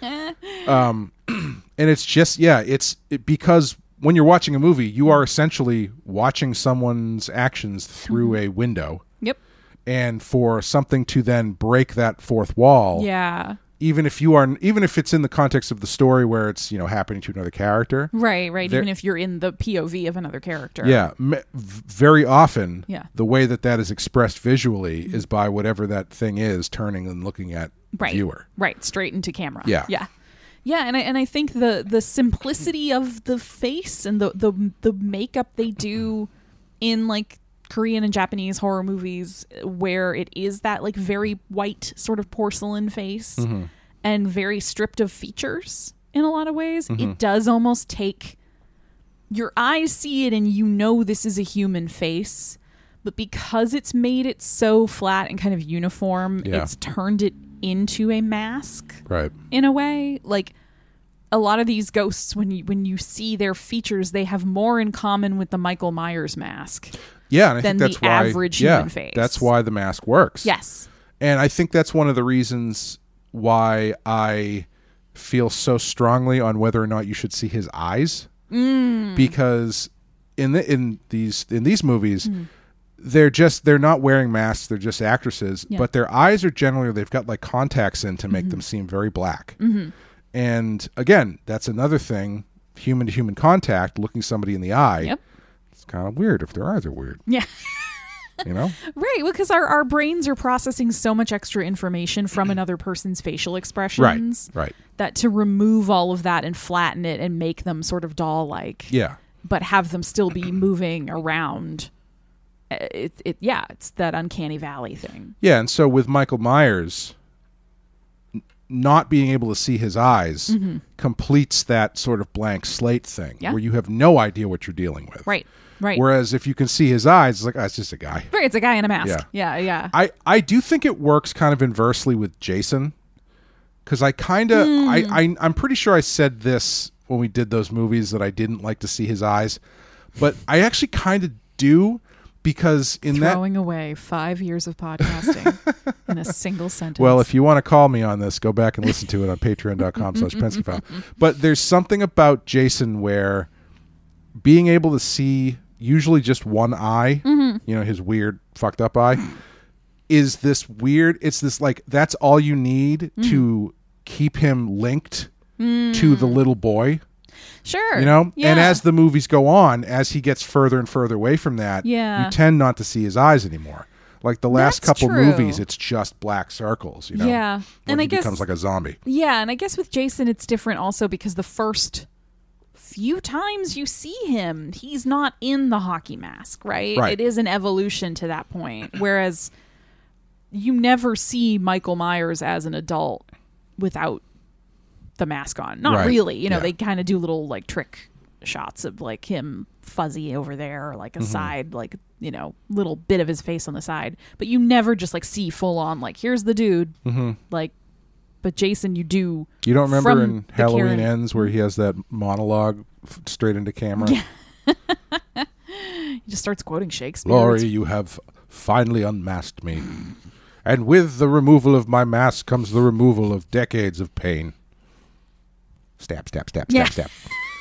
And it's just because when you're watching a movie, you are essentially watching someone's actions through a window. Yep. And for something to then break that fourth wall, even if it's in the context of the story where it's happening to another character, right, even if you're in the POV of another character, very often, the way that is expressed visually is by whatever that thing is turning and looking at viewer, right, straight into camera, Yeah, and I think the simplicity of the face and the makeup they do in like Korean and Japanese horror movies, where it is that like very white sort of porcelain face and very stripped of features in a lot of ways, it does almost take your eyes see it and you know this is a human face, but because it's made it so flat and kind of uniform, it's turned it into a mask, right? In a way, like a lot of these ghosts, when you see their features, they have more in common with the Michael Myers mask. Yeah, and I than think that's the why average human face. That's why the mask works. Yes, and I think that's one of the reasons why I feel so strongly on whether or not you should see his eyes, because in these movies. They're not wearing masks, they're just actresses, but their eyes are generally, they've got like contacts in to make them seem very black. And again, that's another thing, human to human contact, looking somebody in the eye. It's kind of weird if their eyes are weird. Yeah. You know? Right, well, because our brains are processing so much extra information from another person's facial expressions. Right. That to remove all of that and flatten it and make them sort of doll-like. Yeah. But have them still be moving around. It's that uncanny valley thing. Yeah, and so with Michael Myers, not being able to see his eyes completes that sort of blank slate thing where you have no idea what you're dealing with. Right. Whereas if you can see his eyes, it's like, it's just a guy. Right, it's a guy in a mask. Yeah. I do think it works kind of inversely with Jason, because I kind of I'm pretty sure I said this when we did those movies that I didn't like to see his eyes, but I actually kind of do. Because in throwing away 5 years of podcasting in a single sentence. Well, if you want to call me on this, go back and listen to it on patreon.com/PenskyFile. But there's something about Jason where being able to see usually just one eye, you know, his weird fucked up eye, is this weird, it's this like, that's all you need to keep him linked to the little boy. Sure. You know? Yeah. And as the movies go on, as he gets further and further away from that, you tend not to see his eyes anymore. Like the last couple movies, it's just black circles, you know? Yeah. And he becomes like a zombie. Yeah, and I guess with Jason it's different also because the first few times you see him, he's not in the hockey mask, right? It is an evolution to that point. Whereas you never see Michael Myers as an adult without the mask on. Not really. You know, they kind of do little like trick shots of like him fuzzy over there, or like a side, like, you know, little bit of his face on the side. But you never just like see full on like, here's the dude. Like, but Jason, you do. You don't remember in Halloween Ends where he has that monologue straight into camera? Yeah. He just starts quoting Shakespeare. Laurie, you have finally unmasked me. And with the removal of my mask comes the removal of decades of pain. Stab, stab, stab, stab, stab.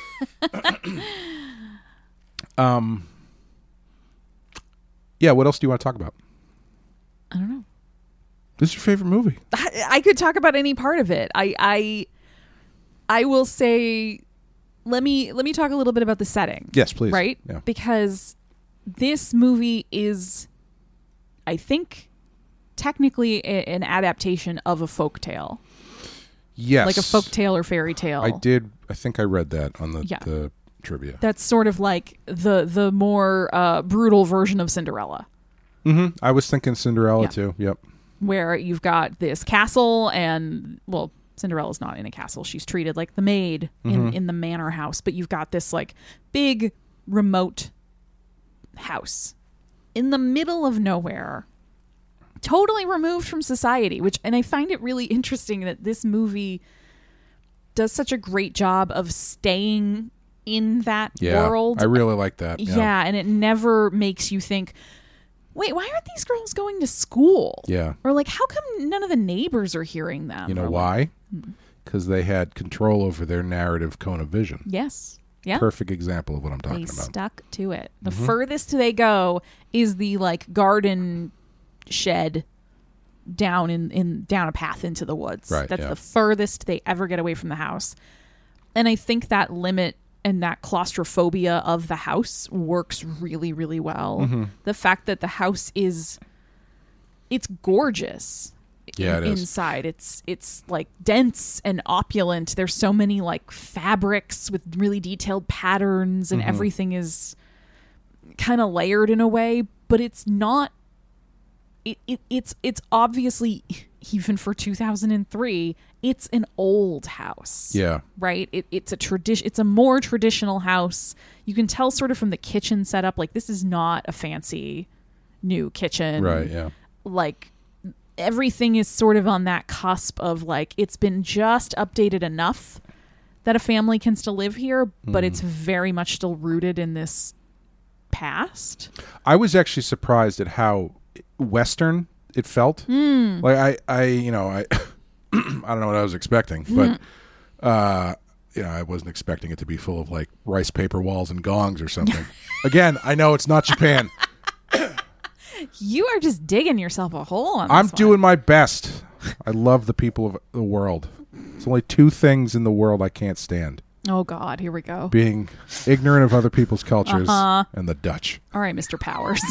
Yeah, what else do you want to talk about? I don't know. This is your favorite movie. I could talk about any part of it. I will say, let me talk a little bit about the setting. Yes, please. Right? Yeah. Because this movie is, I think, technically an adaptation of a folktale. Yes. Like a folktale or fairy tale. I think I read that on the trivia. That's sort of like the more brutal version of Cinderella. I was thinking Cinderella too. Yep. Where you've got this castle and, well, Cinderella's not in a castle. She's treated like the maid in the manor house. But you've got this like big remote house in the middle of nowhere, totally removed from society, and I find it really interesting that this movie does such a great job of staying in that world. I really like that. Yeah, and it never makes you think, wait, why aren't these girls going to school? Yeah. Or like, how come none of the neighbors are hearing them? You know why? Because they had control over their narrative cone of vision. Yes. Yeah. Perfect example of what I'm talking about. They stuck to it. The furthest they go is the like garden shed down down a path into the woods. Right, That's the furthest they ever get away from the house. And I think that limit and that claustrophobia of the house works really, really well. The fact that the house it's gorgeous. Yeah, it is. inside. It's like dense and opulent. There's so many like fabrics with really detailed patterns, and everything is kind of layered in a way, but it's not. It's obviously, even for 2003, it's an old house. Yeah. Right? It's a tradition. It's a more traditional house. You can tell sort of from the kitchen setup, like this is not a fancy new kitchen. Right, yeah. Like everything is sort of on that cusp of like it's been just updated enough that a family can still live here, but it's very much still rooted in this past. I was actually surprised at how Western it felt. Like I you know, I I don't know what I was expecting, but you know, I wasn't expecting it to be full of like rice paper walls and gongs or something. Again, I know it's not Japan. You are just digging yourself a hole on this I'm one. doing my best. I love the people of the world. There's only two things in the world I can't stand. Oh God, here we go. Being ignorant of other people's cultures and the Dutch. All right, Mr. Powers.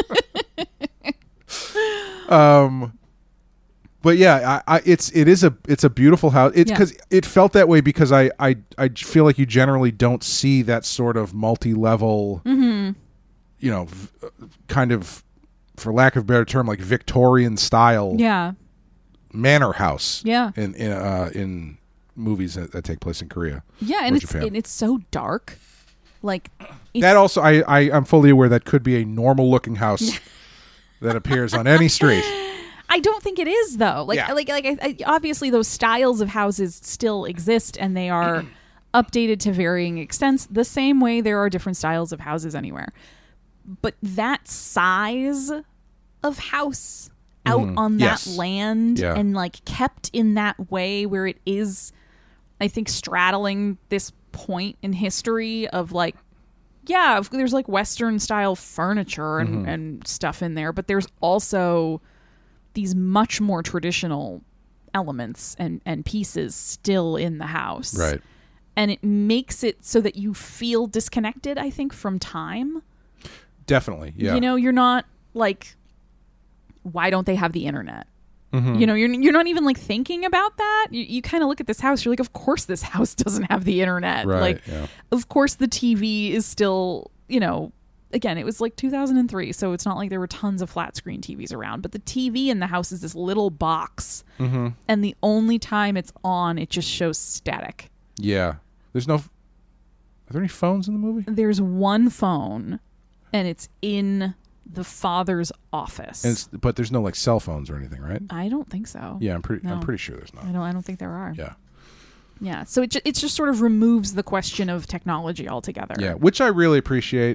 But yeah, it's a beautiful house. It's because it felt that way because I feel like you generally don't see that sort of multi-level, you know, kind of, for lack of a better term, like Victorian style manor house. Yeah. In movies that take place in Korea. Yeah, and it's so dark. Like that also, I'm fully aware that could be a normal looking house that appears on any street. I don't think it is though. Like I obviously those styles of houses still exist and they are updated to varying extents the same way there are different styles of houses anywhere. But that size of house out on that land and like kept in that way where it is, I think, straddling this point in history of like, yeah, there's like Western style furniture and stuff in there, but there's also these much more traditional elements and pieces still in the house. Right. And it makes it so that you feel disconnected, I think, from time. Definitely, yeah. You know, you're not like, why don't they have the internet? You know, you're not even like thinking about that. You kind of look at this house, you're like, of course this house doesn't have the internet. Right, like, of course the TV is still, you know, again, it was like 2003, so it's not like there were tons of flat screen TVs around, but the TV in the house is this little box, and the only time it's on, it just shows static. Yeah. Are there any phones in the movie? There's one phone, and it's in the father's office. But there's no like cell phones or anything, right? I don't think so. Yeah, I'm pretty sure there's not. I don't think there are. Yeah. Yeah, so it just sort of removes the question of technology altogether. Yeah, which I really appreciate.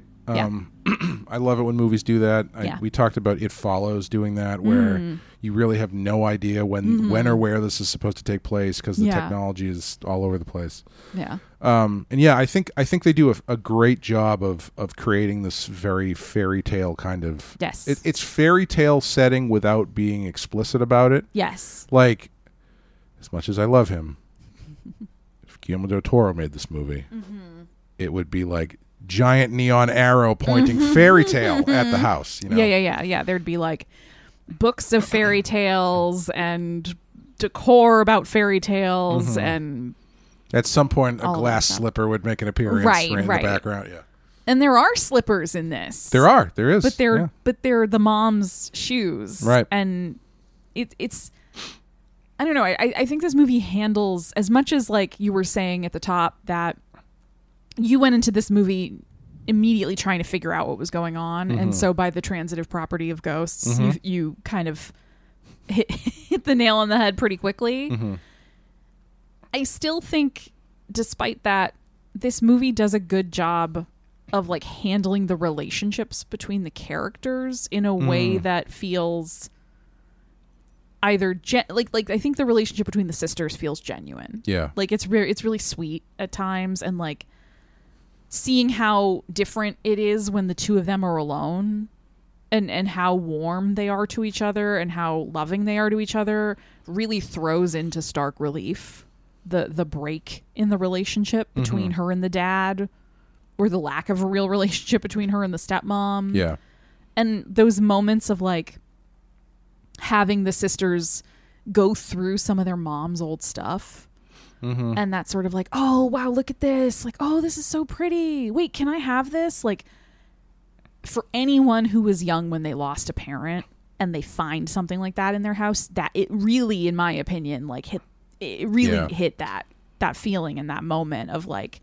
I love it when movies do that. We talked about It Follows doing that, where you really have no idea when or where this is supposed to take place because the technology is all over the place. Yeah. And yeah, I think they do a great job of creating this very fairy tale kind of. Yes. It's fairy tale setting without being explicit about it. Yes. Like, as much as I love him, if Guillermo del Toro made this movie, it would be like giant neon arrow pointing fairy tale at the house. You know? Yeah. There'd be like books of fairy tales and decor about fairy tales and at some point a glass slipper would make an appearance in the background. Yeah. And there are slippers in this. There is. But they're the mom's shoes. Right. And it's I don't know. I think this movie handles, as much as like you were saying at the top that you went into this movie immediately trying to figure out what was going on. And so by the transitive property of ghosts, you kind of hit the nail on the head pretty quickly. I still think, despite that, this movie does a good job of like handling the relationships between the characters in a way that feels either like I think the relationship between the sisters feels genuine. Yeah. Like it's really sweet at times, and like seeing how different it is when the two of them are alone and how warm they are to each other and how loving they are to each other really throws into stark relief the break in the relationship between her and the dad, or the lack of a real relationship between her and the stepmom. Yeah. And those moments of like having the sisters go through some of their mom's old stuff. And that's sort of like, oh, wow, look at this. Like, oh, this is so pretty. Wait, can I have this? Like, for anyone who was young when they lost a parent and they find something like that in their house, that it really, in my opinion, like hit that feeling in that moment of like,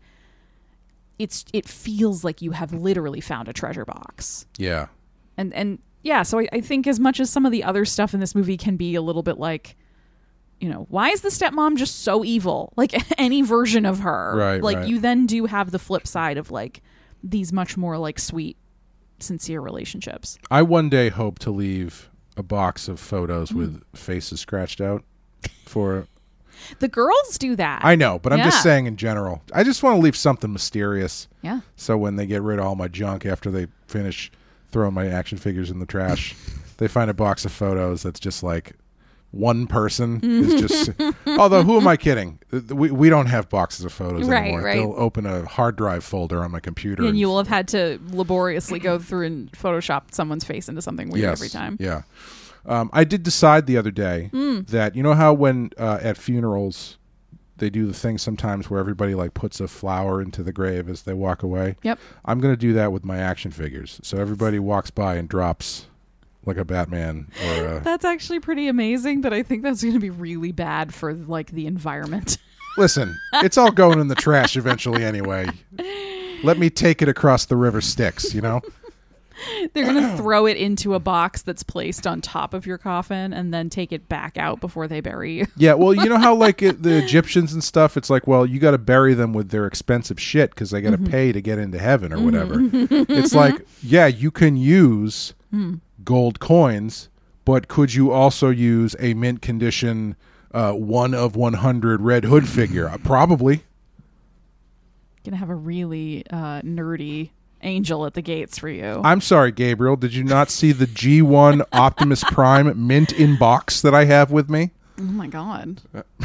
it feels like you have literally found a treasure box. Yeah. And yeah, so I think as much as some of the other stuff in this movie can be a little bit like, you know, why is the stepmom just so evil? Like any version of her. Right. Like right. you then do have the flip side of like these much more like sweet, sincere relationships. I one day hope to leave a box of photos with faces scratched out for... The girls do that. I know, but I'm Yeah. just saying in general. I just want to leave something mysterious. Yeah. So when they get rid of all my junk after they finish throwing my action figures in the trash, they find a box of photos that's just like one person is just... Although, who am I kidding? We don't have boxes of photos Right, anymore. right. They'll open a hard drive folder on my computer. And you will have had to laboriously go through and Photoshop someone's face into something weird every time. Yeah. I did decide the other day that, you know how when at funerals they do the thing sometimes where everybody like puts a flower into the grave as they walk away? Yep. I'm going to do that with my action figures. So everybody walks by and drops like a Batman or a... That's actually pretty amazing, but I think that's going to be really bad for like the environment. Listen, it's all going in the trash eventually anyway. Let me take it across the river Styx, you know? They're going to throw it into a box that's placed on top of your coffin and then take it back out before they bury you. Yeah, well, you know how like the Egyptians and stuff, it's like, well, you got to bury them with their expensive shit because they got to pay to get into heaven or whatever. It's like, yeah, you can use gold coins, but could you also use a mint condition 1 of 100 Red Hood figure? Probably. Going to have a really nerdy angel at the gates for you. I'm sorry, Gabriel. Did you not see the G1 Optimus Prime mint in box that I have with me? Oh my God.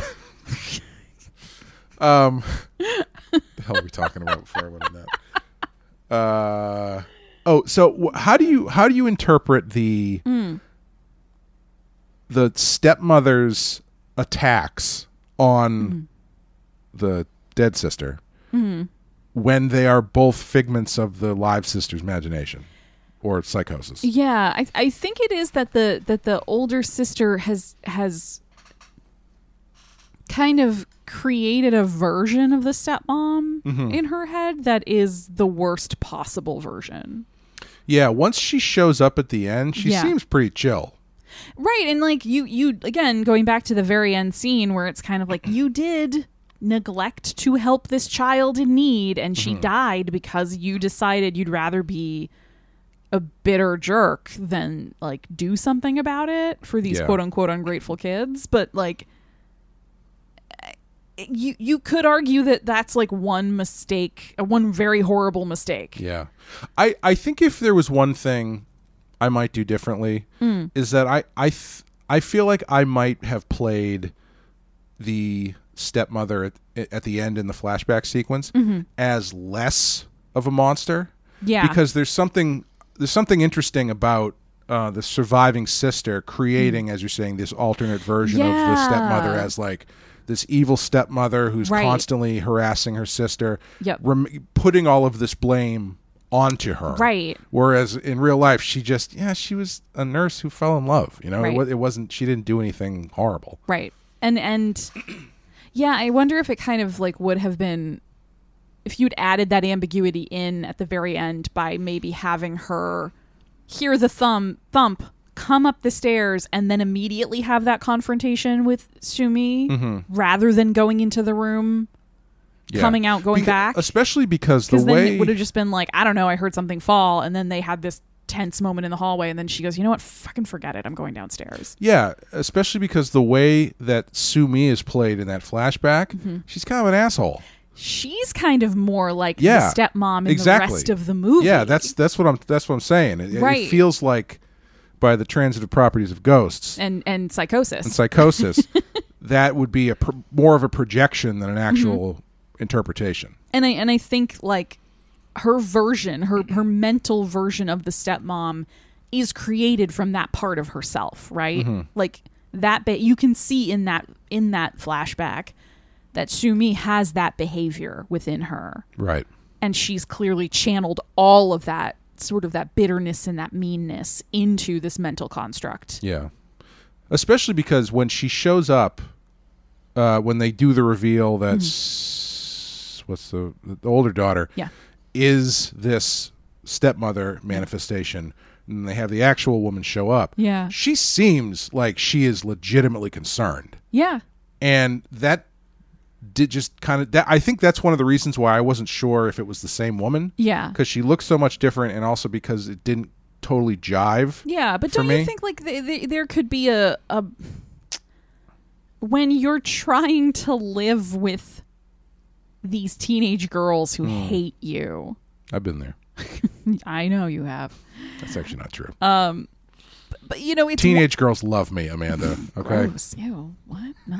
The hell are we talking about before I went on that? How do you interpret the stepmother's attacks on the dead sister when they are both figments of the live sister's imagination or psychosis? Yeah, I think it is that the older sister has kind of created a version of the stepmom in her head that is the worst possible version. Yeah, once she shows up at the end, she seems pretty chill. Right, and like you again going back to the very end scene where it's kind of like you did neglect to help this child in need and she died because you decided you'd rather be a bitter jerk than like do something about it for these quote unquote ungrateful kids. But like you could argue that that's like one mistake, one very horrible mistake. Yeah. I think if there was one thing I might do differently is that I feel like I might have played the stepmother at the end in the flashback sequence as less of a monster. Yeah. Because there's something interesting about the surviving sister creating, as you're saying, this alternate version of the stepmother as like this evil stepmother who's constantly harassing her sister, putting all of this blame onto her. Right. Whereas in real life, she was a nurse who fell in love. You know, it wasn't, she didn't do anything horrible. Right. And yeah, I wonder if it kind of like would have been, if you'd added that ambiguity in at the very end by maybe having her hear the thump, come up the stairs, and then immediately have that confrontation with Sumi rather than going into the room, coming out, going back. Especially because then it would have just been like, I don't know, I heard something fall, and then they had this tense moment in the hallway, and then she goes, you know what, fucking forget it, I'm going downstairs. Yeah, especially because the way that Sumi is played in that flashback, she's kind of an asshole. She's kind of more like the stepmom in the rest of the movie. Yeah, that's what I'm saying. It feels like, by the transitive properties of ghosts and psychosis, that would be more of a projection than an actual interpretation. And I think like her version, her mental version of the stepmom is created from that part of herself, right? Like you can see in that flashback that Sumi has that behavior within her. Right. And she's clearly channeled all of that, sort of that bitterness and that meanness into this mental construct. Yeah. Especially because when she shows up, when they do the reveal that's what's the older daughter is this stepmother manifestation, and they have the actual woman show up. Yeah. She seems like she is legitimately concerned. Yeah. And that did just kind of I think that's one of the reasons why I wasn't sure if it was the same woman. Yeah. Because she looks so much different, and also because it didn't totally jive. Yeah, but don't you think like there could be a when you're trying to live with these teenage girls who hate you. I've been there. I know you have. That's actually not true. But you know, it's teenage girls love me, Amanda. Okay. Gross. Ew. What? No.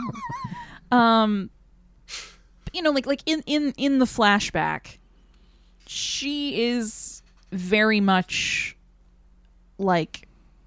You know, like in the flashback, she is very much like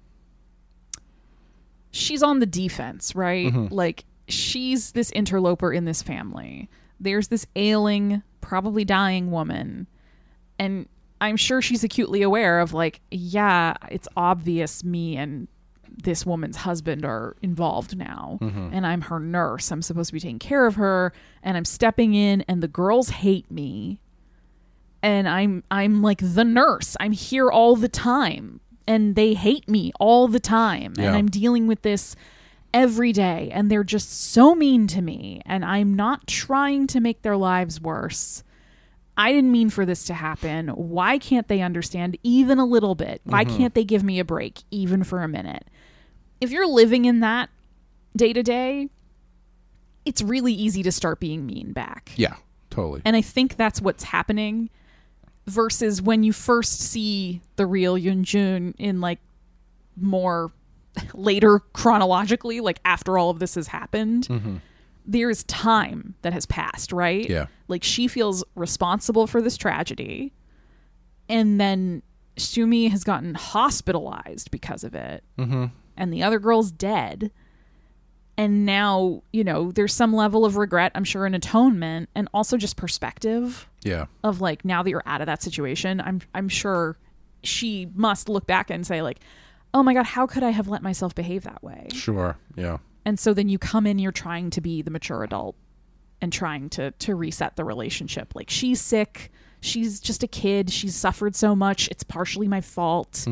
she's on the defense, right? Like she's this interloper in this family. There's this ailing, probably dying woman, and I'm sure she's acutely aware of like, yeah, it's obvious me and this woman's husband are involved now, and I'm her nurse. I'm supposed to be taking care of her, and I'm stepping in, and the girls hate me, and I'm like the nurse. I'm here all the time, and they hate me all the time, and I'm dealing with this every day, and they're just so mean to me, and I'm not trying to make their lives worse. I didn't mean for this to happen. Why can't they understand even a little bit? Why can't they give me a break even for a minute? If you're living in that day to day, it's really easy to start being mean back. Yeah, totally. And I think that's what's happening versus when you first see the real Yunjun in like more later chronologically, like after all of this has happened. There's time that has passed, right? Yeah. Like she feels responsible for this tragedy. And then Sumi has gotten hospitalized because of it. And the other girl's dead. And now, you know, there's some level of regret, I'm sure, and atonement, and also just perspective. Yeah. Of like, now that you're out of that situation, I'm sure she must look back and say like, oh my God, how could I have let myself behave that way? Sure. Yeah. And so then you come in, you're trying to be the mature adult and trying to reset the relationship. Like, she's sick. She's just a kid. She's suffered so much. It's partially my fault.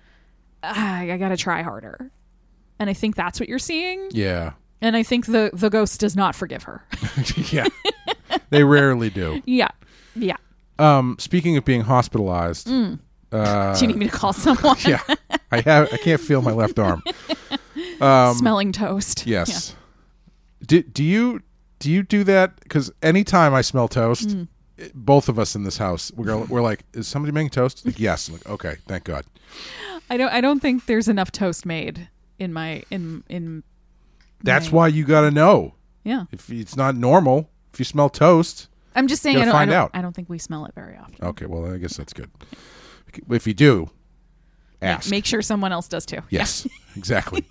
I got to try harder. And I think that's what you're seeing. Yeah. And I think the ghost does not forgive her. Yeah. They rarely do. Yeah. Yeah. Speaking of being hospitalized. Do you need me to call someone? Yeah. I can't feel my left arm. Smelling toast. Yes. Yeah. Do you do that? Because anytime I smell toast, both of us in this house, we're like, is somebody making toast? Like, yes. I'm like, okay, thank God. I don't think there's enough toast made in my in. That's why you got to know. Yeah. If it's not normal, if you smell toast, I'm just saying. I don't think we smell it very often. Okay, well, I guess that's good. If you do, ask. Make sure someone else does too. Yes, exactly.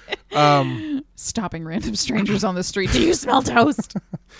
Stopping random strangers on the street. Do you smell toast?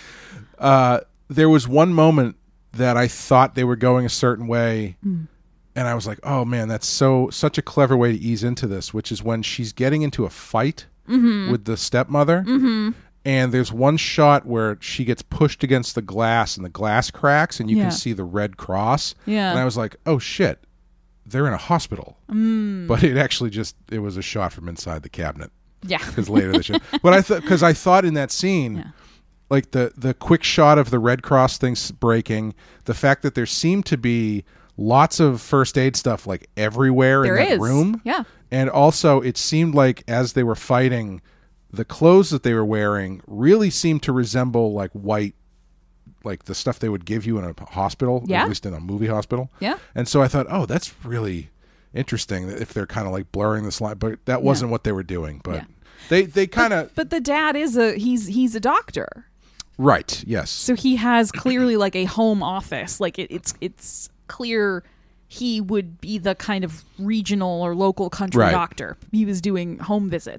There was one moment that I thought they were going a certain way, and I was like, "Oh man, that's such a clever way to ease into this." Which is when she's getting into a fight with the stepmother, and there's one shot where she gets pushed against the glass, and the glass cracks, and you can see the red cross. Yeah, and I was like, "Oh shit, they're in a hospital." But it actually it was a shot from inside the cabinet. Yeah, because later they should. But I thought in that scene. Yeah. Like the quick shot of the Red Cross things breaking, the fact that there seemed to be lots of first aid stuff like everywhere in that room. Yeah. And also it seemed like as they were fighting, the clothes that they were wearing really seemed to resemble like white, like the stuff they would give you in a hospital, at least in a movie hospital. Yeah. And so I thought, oh, that's really interesting that if they're kind of like blurring this line, but that wasn't what they were doing. But they kind of. But the dad is he's a doctor. Right. Yes. So he has clearly like a home office. Like it's clear he would be the kind of regional or local country doctor. He was doing home visits.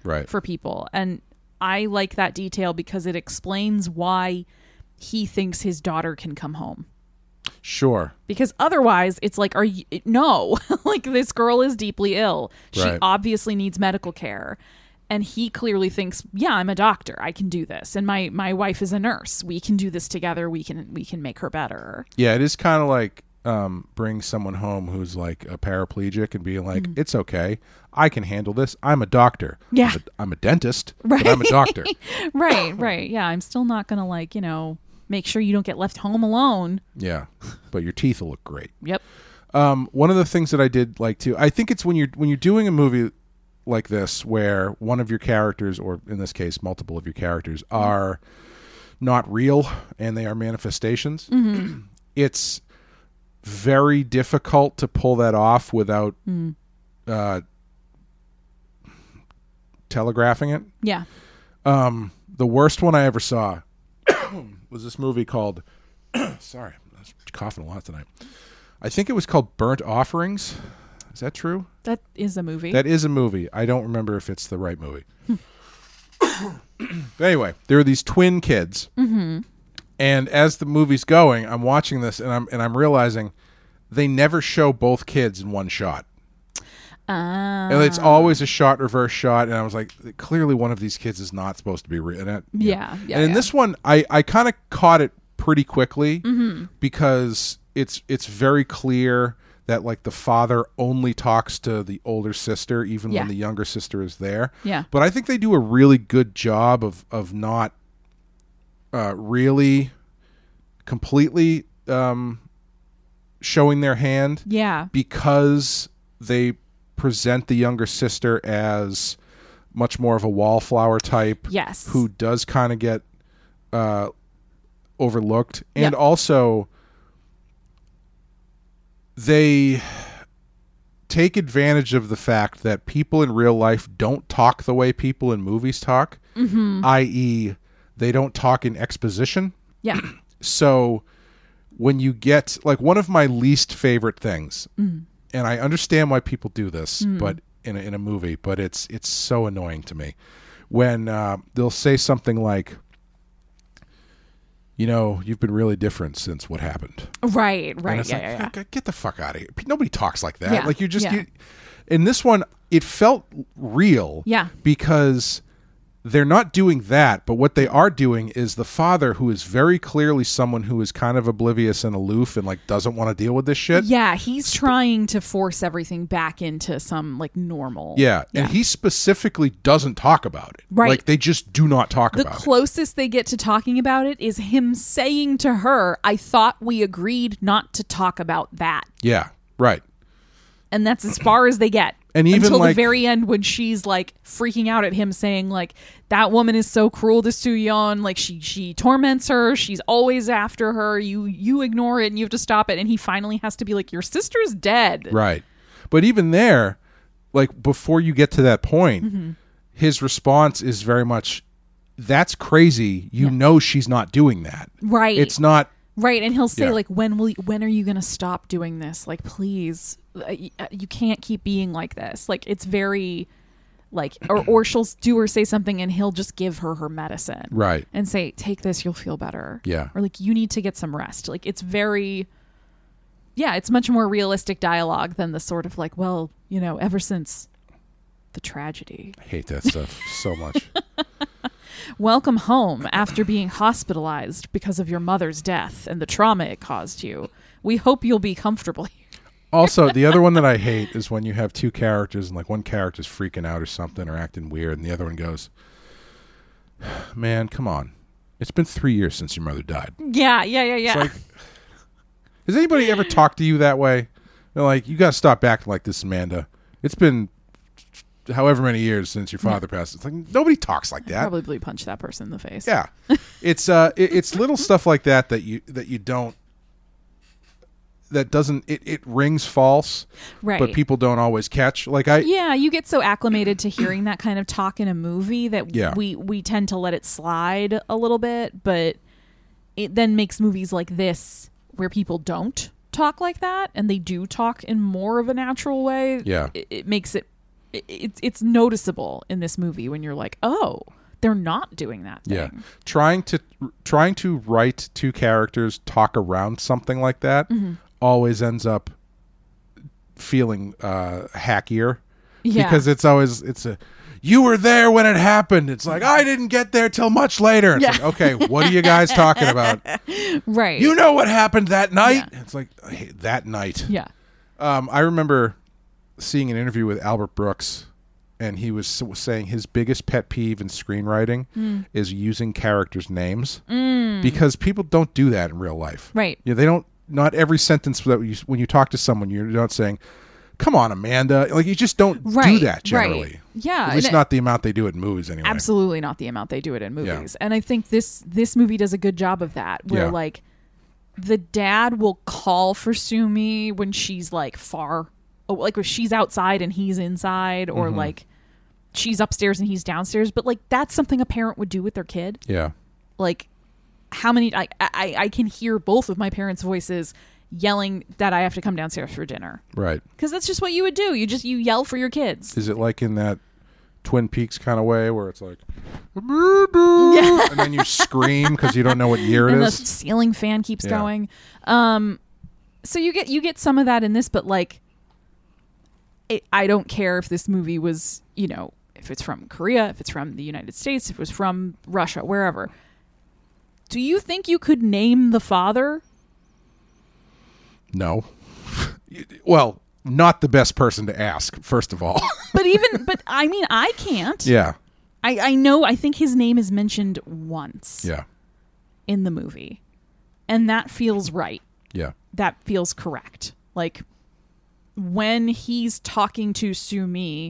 Right. for people. And I like that detail because it explains why he thinks his daughter can come home. Sure. Because otherwise it's like, no, like this girl is deeply ill. She Right. obviously needs medical care. And he clearly thinks, yeah, I'm a doctor. I can do this. And my wife is a nurse. We can do this together. We can make her better. Yeah, it is kind of like bring someone home who's like a paraplegic and being like, it's okay. I can handle this. I'm a doctor. Yeah. I'm a dentist, but I'm a doctor. Right. Yeah, I'm still not going to like, make sure you don't get left home alone. Yeah, but your teeth will look great. Yep. One of the things that I did like too, I think it's when you're doing a movie like this where one of your characters, or in this case multiple of your characters, are not real and they are manifestations. It's very difficult to pull that off without telegraphing it. Yeah. The worst one I ever saw was this movie called sorry, I was coughing a lot tonight. I think it was called Burnt Offerings. Is that true? That is a movie. That is a movie. I don't remember if it's the right movie. But anyway, there are these twin kids, and as the movie's going, I'm watching this, and I'm realizing they never show both kids in one shot. And it's always a shot, reverse shot, and I was like, clearly one of these kids is not supposed to be real. Yeah. And in this one, I kind of caught it pretty quickly because it's very clear that like the father only talks to the older sister even when the younger sister is there. Yeah. But I think they do a really good job of not really completely showing their hand. Yeah. Because they present the younger sister as much more of a wallflower type. Yes. Who does kind of get overlooked. And also they take advantage of the fact that people in real life don't talk the way people in movies talk, i.e. they don't talk in exposition. Yeah. So when you get, like, one of my least favorite things, and I understand why people do this, but in a movie, but it's so annoying to me when they'll say something like, you've been really different since what happened. Right. And it's get the fuck out of here. Nobody talks like that. Yeah, Like in this one, it felt real. Yeah. Because they're not doing that, but what they are doing is the father, who is very clearly someone who is kind of oblivious and aloof and like doesn't want to deal with this shit. Yeah, he's trying to force everything back into some like normal. Yeah, and he specifically doesn't talk about it. Right. Like they just do not talk The about it. closest they get to talking about it is him saying to her, I thought we agreed not to talk about that. Yeah, right. And that's as far as they get. And even until like the very end when she's like freaking out at him saying like, that woman is so cruel to Soo-yeon, like she torments her, she's always after her, you ignore it and you have to stop it, and he finally has to be like, your sister's dead. Right. But even there, like before you get to that point, his response is very much, that's crazy. You know she's not doing that. Right. It's not. Right, and he'll say Yeah. like, when are you going to stop doing this? Like, please, you can't keep being like this. Like, it's very like, or she'll do or say something and he'll just give her medicine. Right. And say, take this, you'll feel better. Yeah. Or like, you need to get some rest. Like, it's very, it's much more realistic dialogue than the sort of like, well, ever since the tragedy. I hate that stuff so much. Welcome home after being hospitalized because of your mother's death and the trauma it caused you. We hope you'll be comfortable here. Also, the other one that I hate is when you have two characters and like one character's freaking out or something or acting weird and the other one goes, man, come on. It's been 3 years since your mother died. Yeah. It's like, has anybody ever talked to you that way? They're like, you got to stop acting like this, Amanda. It's been however many years since your father passed. It's like, nobody talks like that. Probably punch that person in the face. Yeah. It's it's little stuff like that you don't, that doesn't, it rings false, Right. but people don't always catch. Like you get so acclimated to hearing that kind of talk in a movie that Yeah. we tend to let it slide a little bit, but it then makes movies like this where people don't talk like that and they do talk in more of a natural way. Yeah. It makes it it's noticeable in this movie when you're like, oh, they're not doing that thing. Yeah. Trying to write two characters talk around something like that always ends up feeling hackier. Yeah. Because it's a you were there when it happened. It's like, I didn't get there till much later. It's like, okay, what are you guys talking about? Right. You know what happened that night? Yeah. It's like, hey, that night. Yeah. I remember seeing an interview with Albert Brooks, and he was saying his biggest pet peeve in screenwriting is using characters' names because people don't do that in real life. Right. Yeah, they don't. Not every sentence that when you talk to someone, you're not saying, "Come on, Amanda." Like, you just don't do that generally. Right. Yeah, at least not the amount they do it in movies anyway. Absolutely not the amount they do it in movies. And I think this movie does a good job of that, where like the dad will call for Sumi when she's like far, like if she's outside and he's inside, or like she's upstairs and he's downstairs. But like that's something a parent would do with their kid. Yeah. Like how many I can hear both of my parents' voices yelling that I have to come downstairs for dinner. Right. Because that's just what you would do. You yell for your kids. Is it like in that Twin Peaks kind of way where it's like, and then you scream because you don't know what year it and is? The ceiling fan keeps going. So you get some of that in this, but like, I don't care if this movie was, if it's from Korea, if it's from the United States, if it was from Russia, wherever. Do you think you could name the father? No. Well, not the best person to ask, first of all. but I mean, I can't. Yeah. I know, I think his name is mentioned once. Yeah. In the movie. And that feels right. Yeah. That feels correct. Like, when he's talking to Sumi,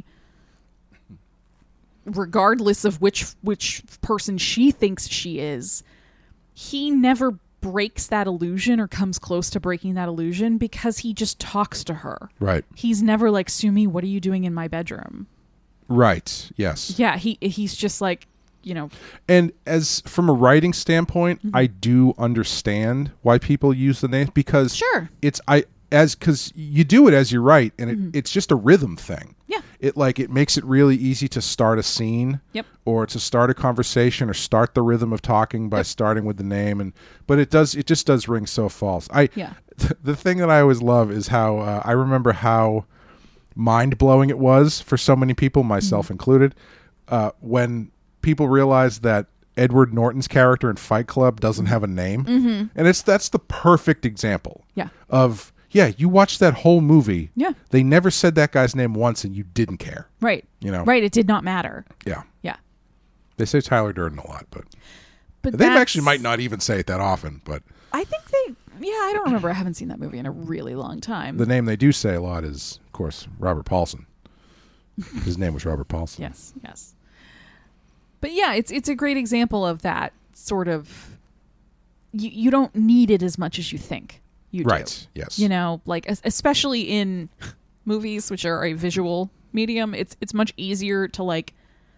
regardless of which person she thinks she is, he never breaks that illusion or comes close to breaking that illusion because he just talks to her. Right. He's never like, Sumi, what are you doing in my bedroom? Right. Yes. Yeah. He's just like, And as from a writing standpoint, I do understand why people use the name because because you do it as you write, and it's just a rhythm thing. Yeah. It makes it really easy to start a scene, or to start a conversation, or start the rhythm of talking by starting with the name, but it just does ring so false. The thing that I always love is how I remember how mind blowing it was for so many people, myself included, when people realized that Edward Norton's character in Fight Club doesn't have a name, and that's the perfect example. Of. Yeah, you watched that whole movie. Yeah. They never said that guy's name once and you didn't care. Right. Right, it did not matter. Yeah. Yeah. They say Tyler Durden a lot, but they actually might not even say it that often, but I think I don't remember. I haven't seen that movie in a really long time. The name they do say a lot is, of course, Robert Paulson. His name was Robert Paulson. Yes, yes. But yeah, it's a great example of that sort of you don't need it as much as you think. You do. Right. Yes. Like especially in movies, which are a visual medium, it's much easier to like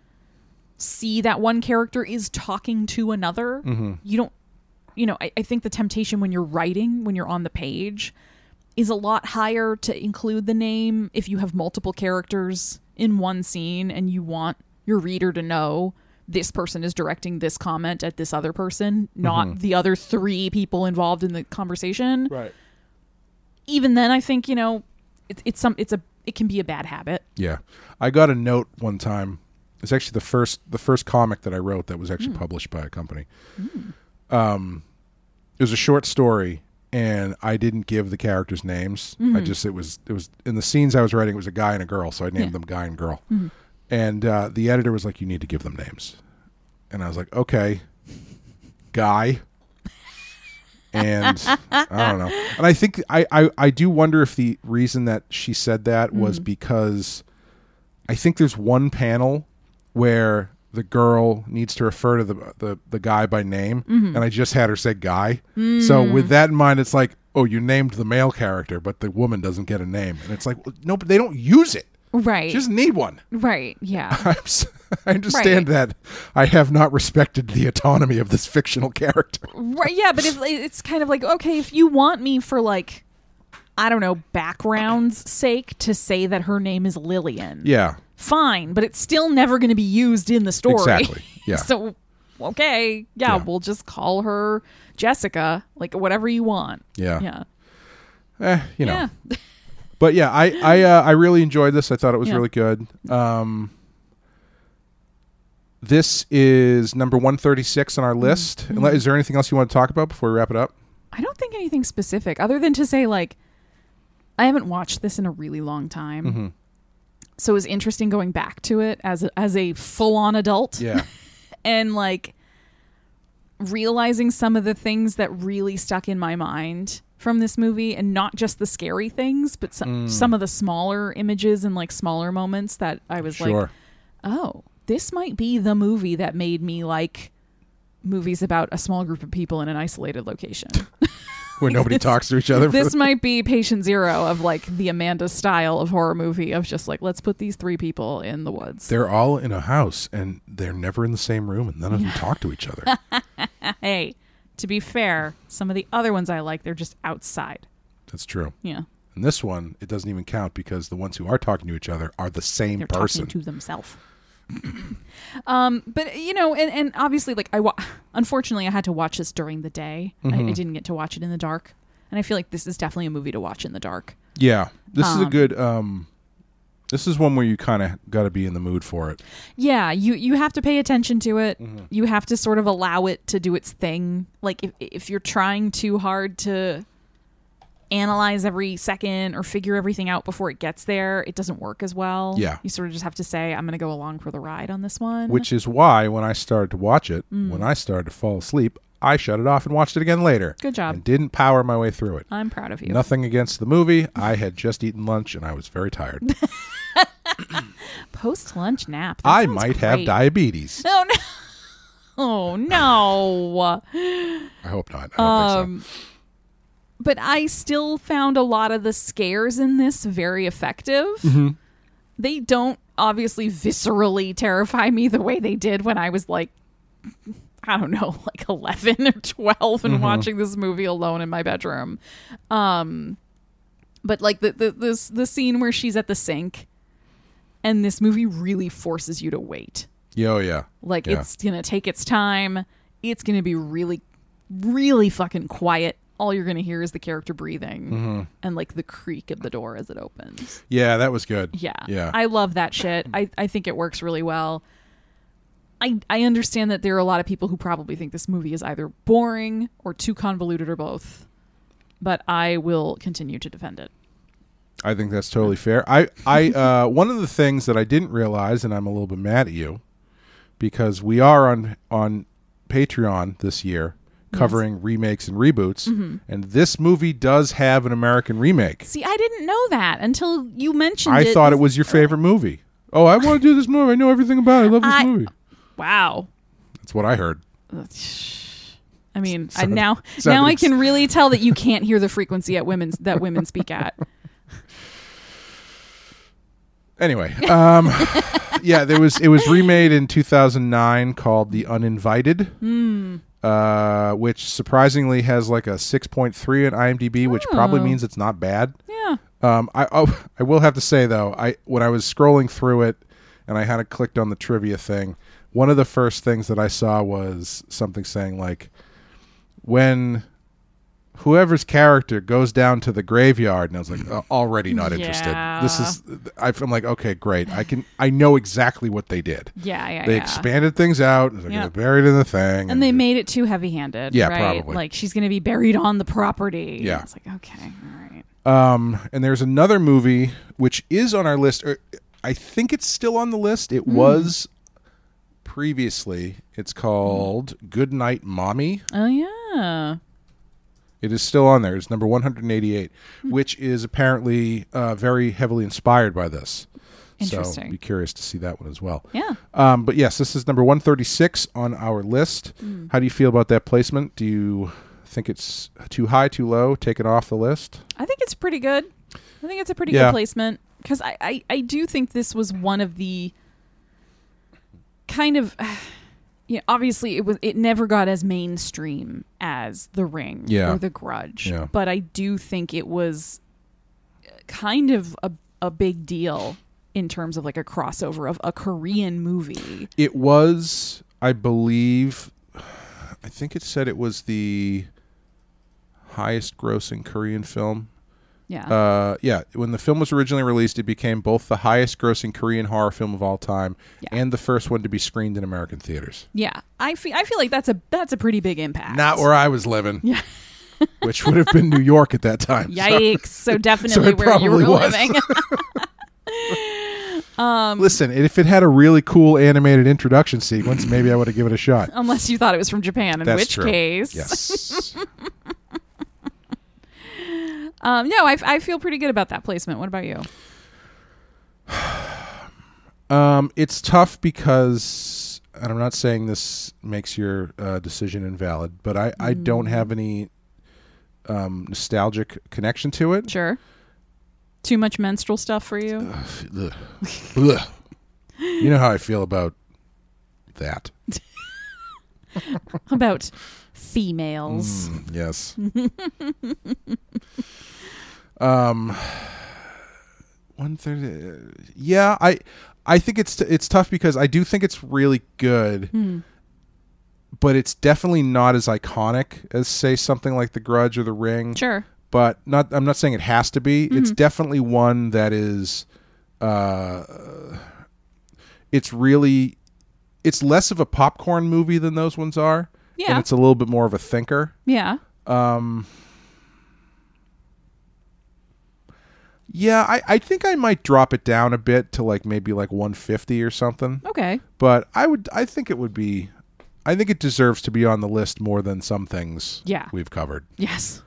see that one character is talking to another. You don't, I think the temptation when you're writing, when you're on the page, is a lot higher to include the name if you have multiple characters in one scene and you want your reader to know this person is directing this comment at this other person, not the other three people involved in the conversation. Right. Even then, I think, it can be a bad habit. Yeah. I got a note one time. It's actually the first comic that I wrote that was actually published by a company. It was a short story, and I didn't give the characters' names. It was in the scenes I was writing, it was a guy and a girl, so I named them guy and girl. And the editor was like, you need to give them names. And I was like, okay, Guy. And I don't know. And I think I do wonder if the reason that she said that was because I think there's one panel where the girl needs to refer to the guy by name, and I just had her say Guy. So with that in mind, it's like, oh, you named the male character, but the woman doesn't get a name. And it's like, no, but they don't use it. Right. Just need one. Right. Yeah. I understand that I have not respected the autonomy of this fictional character. Right. Yeah. But it's kind of like, okay, if you want me for like, I don't know, background's sake to say that her name is Lillian. Yeah. Fine, but it's still never going to be used in the story. Exactly. Yeah. So, okay, yeah, we'll just call her Jessica, like whatever you want. Yeah. Yeah. You know. Yeah. But yeah, I really enjoyed this. I thought it was really good. This is number 136 on our list. Is there anything else you want to talk about before we wrap it up? I don't think anything specific other than to say, like, I haven't watched this in a really long time. Mm-hmm. So it was interesting going back to it as a full-on adult. Yeah. And, like, realizing some of the things that really stuck in my mind from this movie, and not just the scary things, but some of the smaller images and, like, smaller moments that I was like, oh, this might be the movie that made me like movies about a small group of people in an isolated location. Where nobody talks to each other. This might be patient zero of like the Amanda style of horror movie of just like, let's put these 3 people in the woods. They're all in a house and they're never in the same room and none of them talk to each other. Hey, to be fair, some of the other ones I like, they're just outside. That's true. Yeah. And this one, it doesn't even count because the ones who are talking to each other are the same person. They're talking to themselves. But you know, and obviously, like unfortunately, I had to watch this during the day. I didn't get to watch it in the dark, and I feel like this is definitely a movie to watch in the dark. Yeah, this is a good. This is one where you kind of got to be in the mood for it. Yeah, you have to pay attention to it. You have to sort of allow it to do its thing. Like if you're trying too hard to analyze every second or figure everything out before it gets there, it doesn't work as well. Yeah. You sort of just have to say, I'm going to go along for the ride on this one. Which is why when I started to watch it, when I started to fall asleep, I shut it off and watched it again later. Good job. And didn't power my way through it. I'm proud of you. Nothing against the movie. I had just eaten lunch and I was very tired. Post-lunch nap. I might have diabetes. Oh, no. Oh, no. I hope not. I don't think so. But I still found a lot of the scares in this very effective. They don't obviously viscerally terrify me the way they did when I was like, I don't know, like 11 or 12 and watching this movie alone in my bedroom. But like the scene where she's at the sink and this movie really forces you to wait. Oh, yeah. Like it's going to take its time. It's going to be really, really fucking quiet. All you're going to hear is the character breathing and like the creak of the door as it opens. Yeah, that was good. Yeah. I love that shit. I think it works really well. I understand that there are a lot of people who probably think this movie is either boring or too convoluted or both, but I will continue to defend it. I think that's totally fair. I one of the things that I didn't realize, and I'm a little bit mad at you, because we are on Patreon this year covering remakes and reboots, and this movie does have an American remake. See, I didn't know that until you mentioned it. I thought it was your favorite movie. Oh, I want to do this movie. I know everything about it. I love this movie. Wow. That's what I heard. I mean, now I can really tell that you can't hear the frequency at that women speak at. Anyway, yeah, it was remade in 2009 called The Uninvited, which surprisingly has like a 6.3 on IMDb, which probably means it's not bad. Yeah. I will have to say though, when I was scrolling through it and I had clicked on the trivia thing, one of the first things that I saw was something saying like, when whoever's character goes down to the graveyard, and I was like, already not interested. I'm like, okay, great. I know exactly what they did. They expanded things out. They're going to bury it in the thing. And they made it too heavy-handed. Yeah, right? probably. Like she's going to be buried on the property. Yeah. It's like, okay, all right. And there's another movie which is on our list. I think it's still on the list. It was previously. It's called Good Night, Mommy. Oh, yeah. It is still on there. It's number 188, which is apparently very heavily inspired by this. Interesting. So be curious to see that one as well. Yeah. But yes, this is number 136 on our list. How do you feel about that placement? Do you think it's too high, too low, taken off the list? I think it's pretty good. I think it's a pretty good placement. Because I do think this was one of the kind of... Yeah, obviously it never got as mainstream as The Ring or The Grudge. Yeah. But I do think it was kind of a big deal in terms of like a crossover of a Korean movie. It was, I believe, I think it said it was the highest grossing Korean film. Yeah. When the film was originally released, it became both the highest grossing Korean horror film of all time and the first one to be screened in American theaters. Yeah. I feel like that's a pretty big impact. Not where I was living. Yeah. Which would have been New York at that time. Yikes. So definitely it where you were probably was. living. Listen, if it had a really cool animated introduction sequence, maybe I would have given it a shot. Unless you thought it was from Japan, in That's which true. case. Yes. No, I feel pretty good about that placement. What about you? It's tough because, and I'm not saying this makes your decision invalid, but I don't have any nostalgic connection to it. Sure. Too much menstrual stuff for you? Ugh. Ugh. You know how I feel about that. About females. Yes. 130. Yeah, I think it's tough because I do think it's really good, but it's definitely not as iconic as, say, something like The Grudge or The Ring. Sure. But I'm not saying it has to be. It's definitely one that is. It's less of a popcorn movie than those ones are. Yeah. And it's a little bit more of a thinker. Yeah. Yeah, I think I might drop it down a bit to like maybe like 150 or something. Okay. But I think it deserves to be on the list more than some things we've covered. Yes.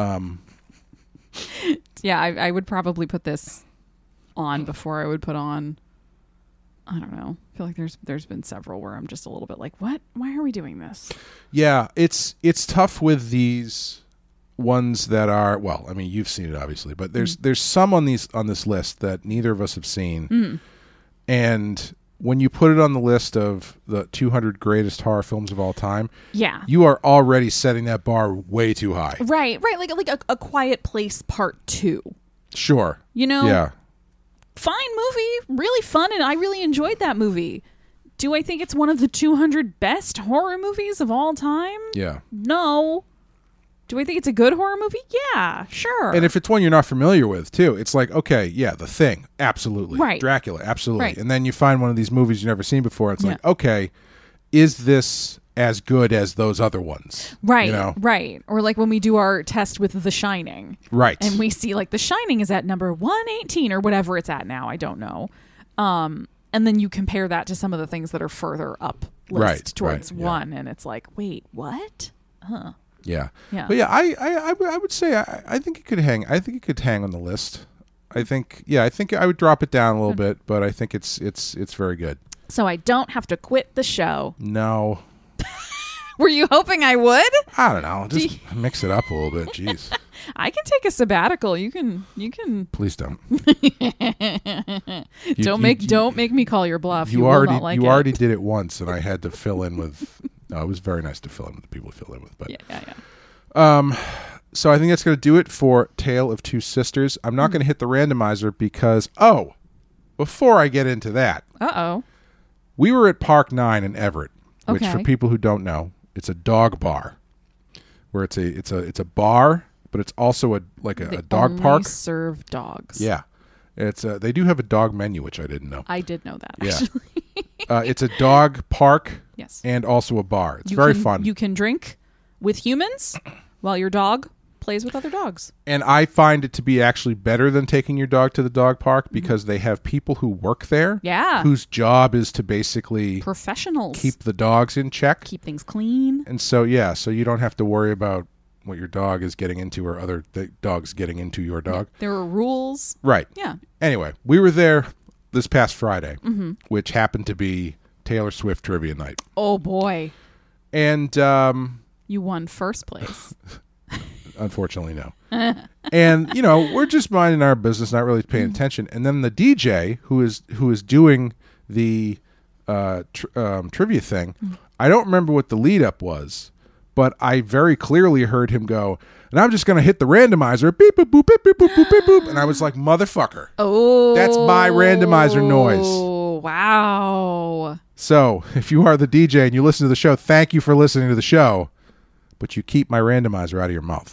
Yeah, I would probably put this on before I would put on, I don't know. I feel like there's been several where I'm just a little bit like, what? Why are we doing this? Yeah, it's tough with these ones that are, well, I mean, you've seen it obviously, but there's some on this list that neither of us have seen. And when you put it on the list of the 200 greatest horror films of all time, you are already setting that bar way too high. Right. Like a Quiet Place Part 2. Sure. You know? Yeah. Fine movie, really fun, and I really enjoyed that movie. Do I think it's one of the 200 best horror movies of all time? Yeah. No. Do I think it's a good horror movie? Yeah, sure. And if it's one you're not familiar with, too, it's like, okay, yeah, The Thing, absolutely. Right. Dracula, absolutely. Right. And then you find one of these movies you've never seen before. It's like, okay, is this as good as those other ones? Right, you know? right. Or like when we do our test with The Shining. Right. And we see like The Shining is at number 118 or whatever it's at now. I don't know. And then you compare that to some of the things that are further up list towards one. And it's like, wait, what? Huh. Yeah. Yeah. But yeah, I would say I think it could hang. I think it could hang on the list. I think I would drop it down a little bit, but I think it's very good. So I don't have to quit the show. No. Were you hoping I would? I don't know. Just mix it up a little bit. Jeez. I can take a sabbatical. You can. Please don't. Don't make me call your bluff. You will already not like you it. already did it once, and I had to fill in with. No, it was very nice to fill in with the people we fill in with, but yeah. So I think that's going to do it for Tale of Two Sisters. I'm not going to hit the randomizer because before I get into that, we were at Park 9 in Everett, which for people who don't know, it's a dog bar, where it's a bar, but it's also a dog park. They serve dogs. Yeah, it's they do have a dog menu, which I didn't know. I did know that. Yeah. Actually. It's a dog park. Yes. And also a bar. It's very fun. You can drink with humans while your dog plays with other dogs. And I find it to be actually better than taking your dog to the dog park because they have people who work there. Yeah. Whose job is to basically professionals keep the dogs in check. Keep things clean. And so you don't have to worry about what your dog is getting into or other dogs getting into your dog. There are rules. Right. Yeah. Anyway, we were there this past Friday, which happened to be Taylor Swift trivia night. Oh boy. And you won first place. Unfortunately, no. And we're just minding our business, not really paying attention. And then the DJ who is doing the trivia thing, I don't remember what the lead up was, but I very clearly heard him go, and I'm just going to hit the randomizer, beep, boop, boop, beep, beep, boop, boop, beep, boop. And I was like, motherfucker. Oh. That's my randomizer noise. Oh, wow. So if you are the DJ and you listen to the show, thank you for listening to the show, but you keep my randomizer out of your mouth.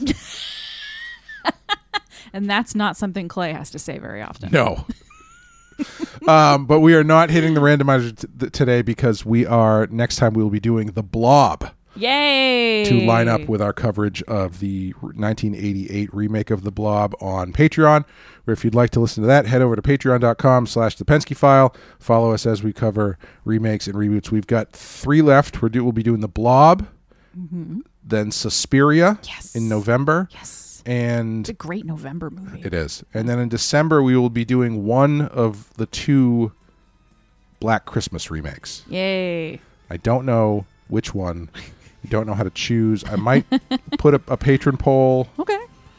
And that's not something Clay has to say very often. No. But we are not hitting the randomizer today because next time we will be doing The Blob. Yay! To line up with our coverage of the 1988 remake of The Blob on Patreon, where if you'd like to listen to that, head over to patreon.com/The Penske File. Follow us as we cover remakes and reboots. We've got 3 left. We'll be doing The Blob, then Suspiria in November. Yes. And it's a great November movie. It is. And then in December, we will be doing one of the 2 Black Christmas remakes. Yay. I don't know which one. I don't know how to choose. I might put a patron poll. Okay.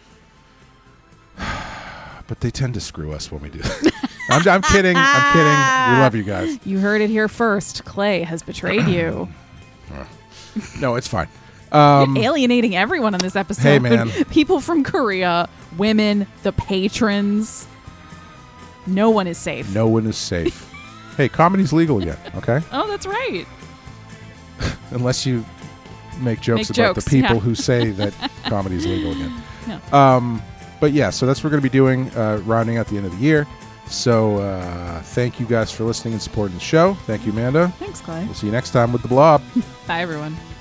But they tend to screw us when we do that. I'm kidding. I'm kidding. We love you guys. You heard it here first. Clay has betrayed you. No, it's fine. You're alienating everyone on this episode. Hey, man. People from Korea, women, the patrons. No one is safe. No one is safe. Hey, comedy's legal again, okay? Oh, that's right. Unless you make jokes about the people who say that comedy's legal again. No. But yeah, so that's what we're going to be doing, rounding out the end of the year. So thank you guys for listening and supporting the show. Thank you, Amanda. Thanks, Clay. We'll see you next time with The Blob. Bye, everyone.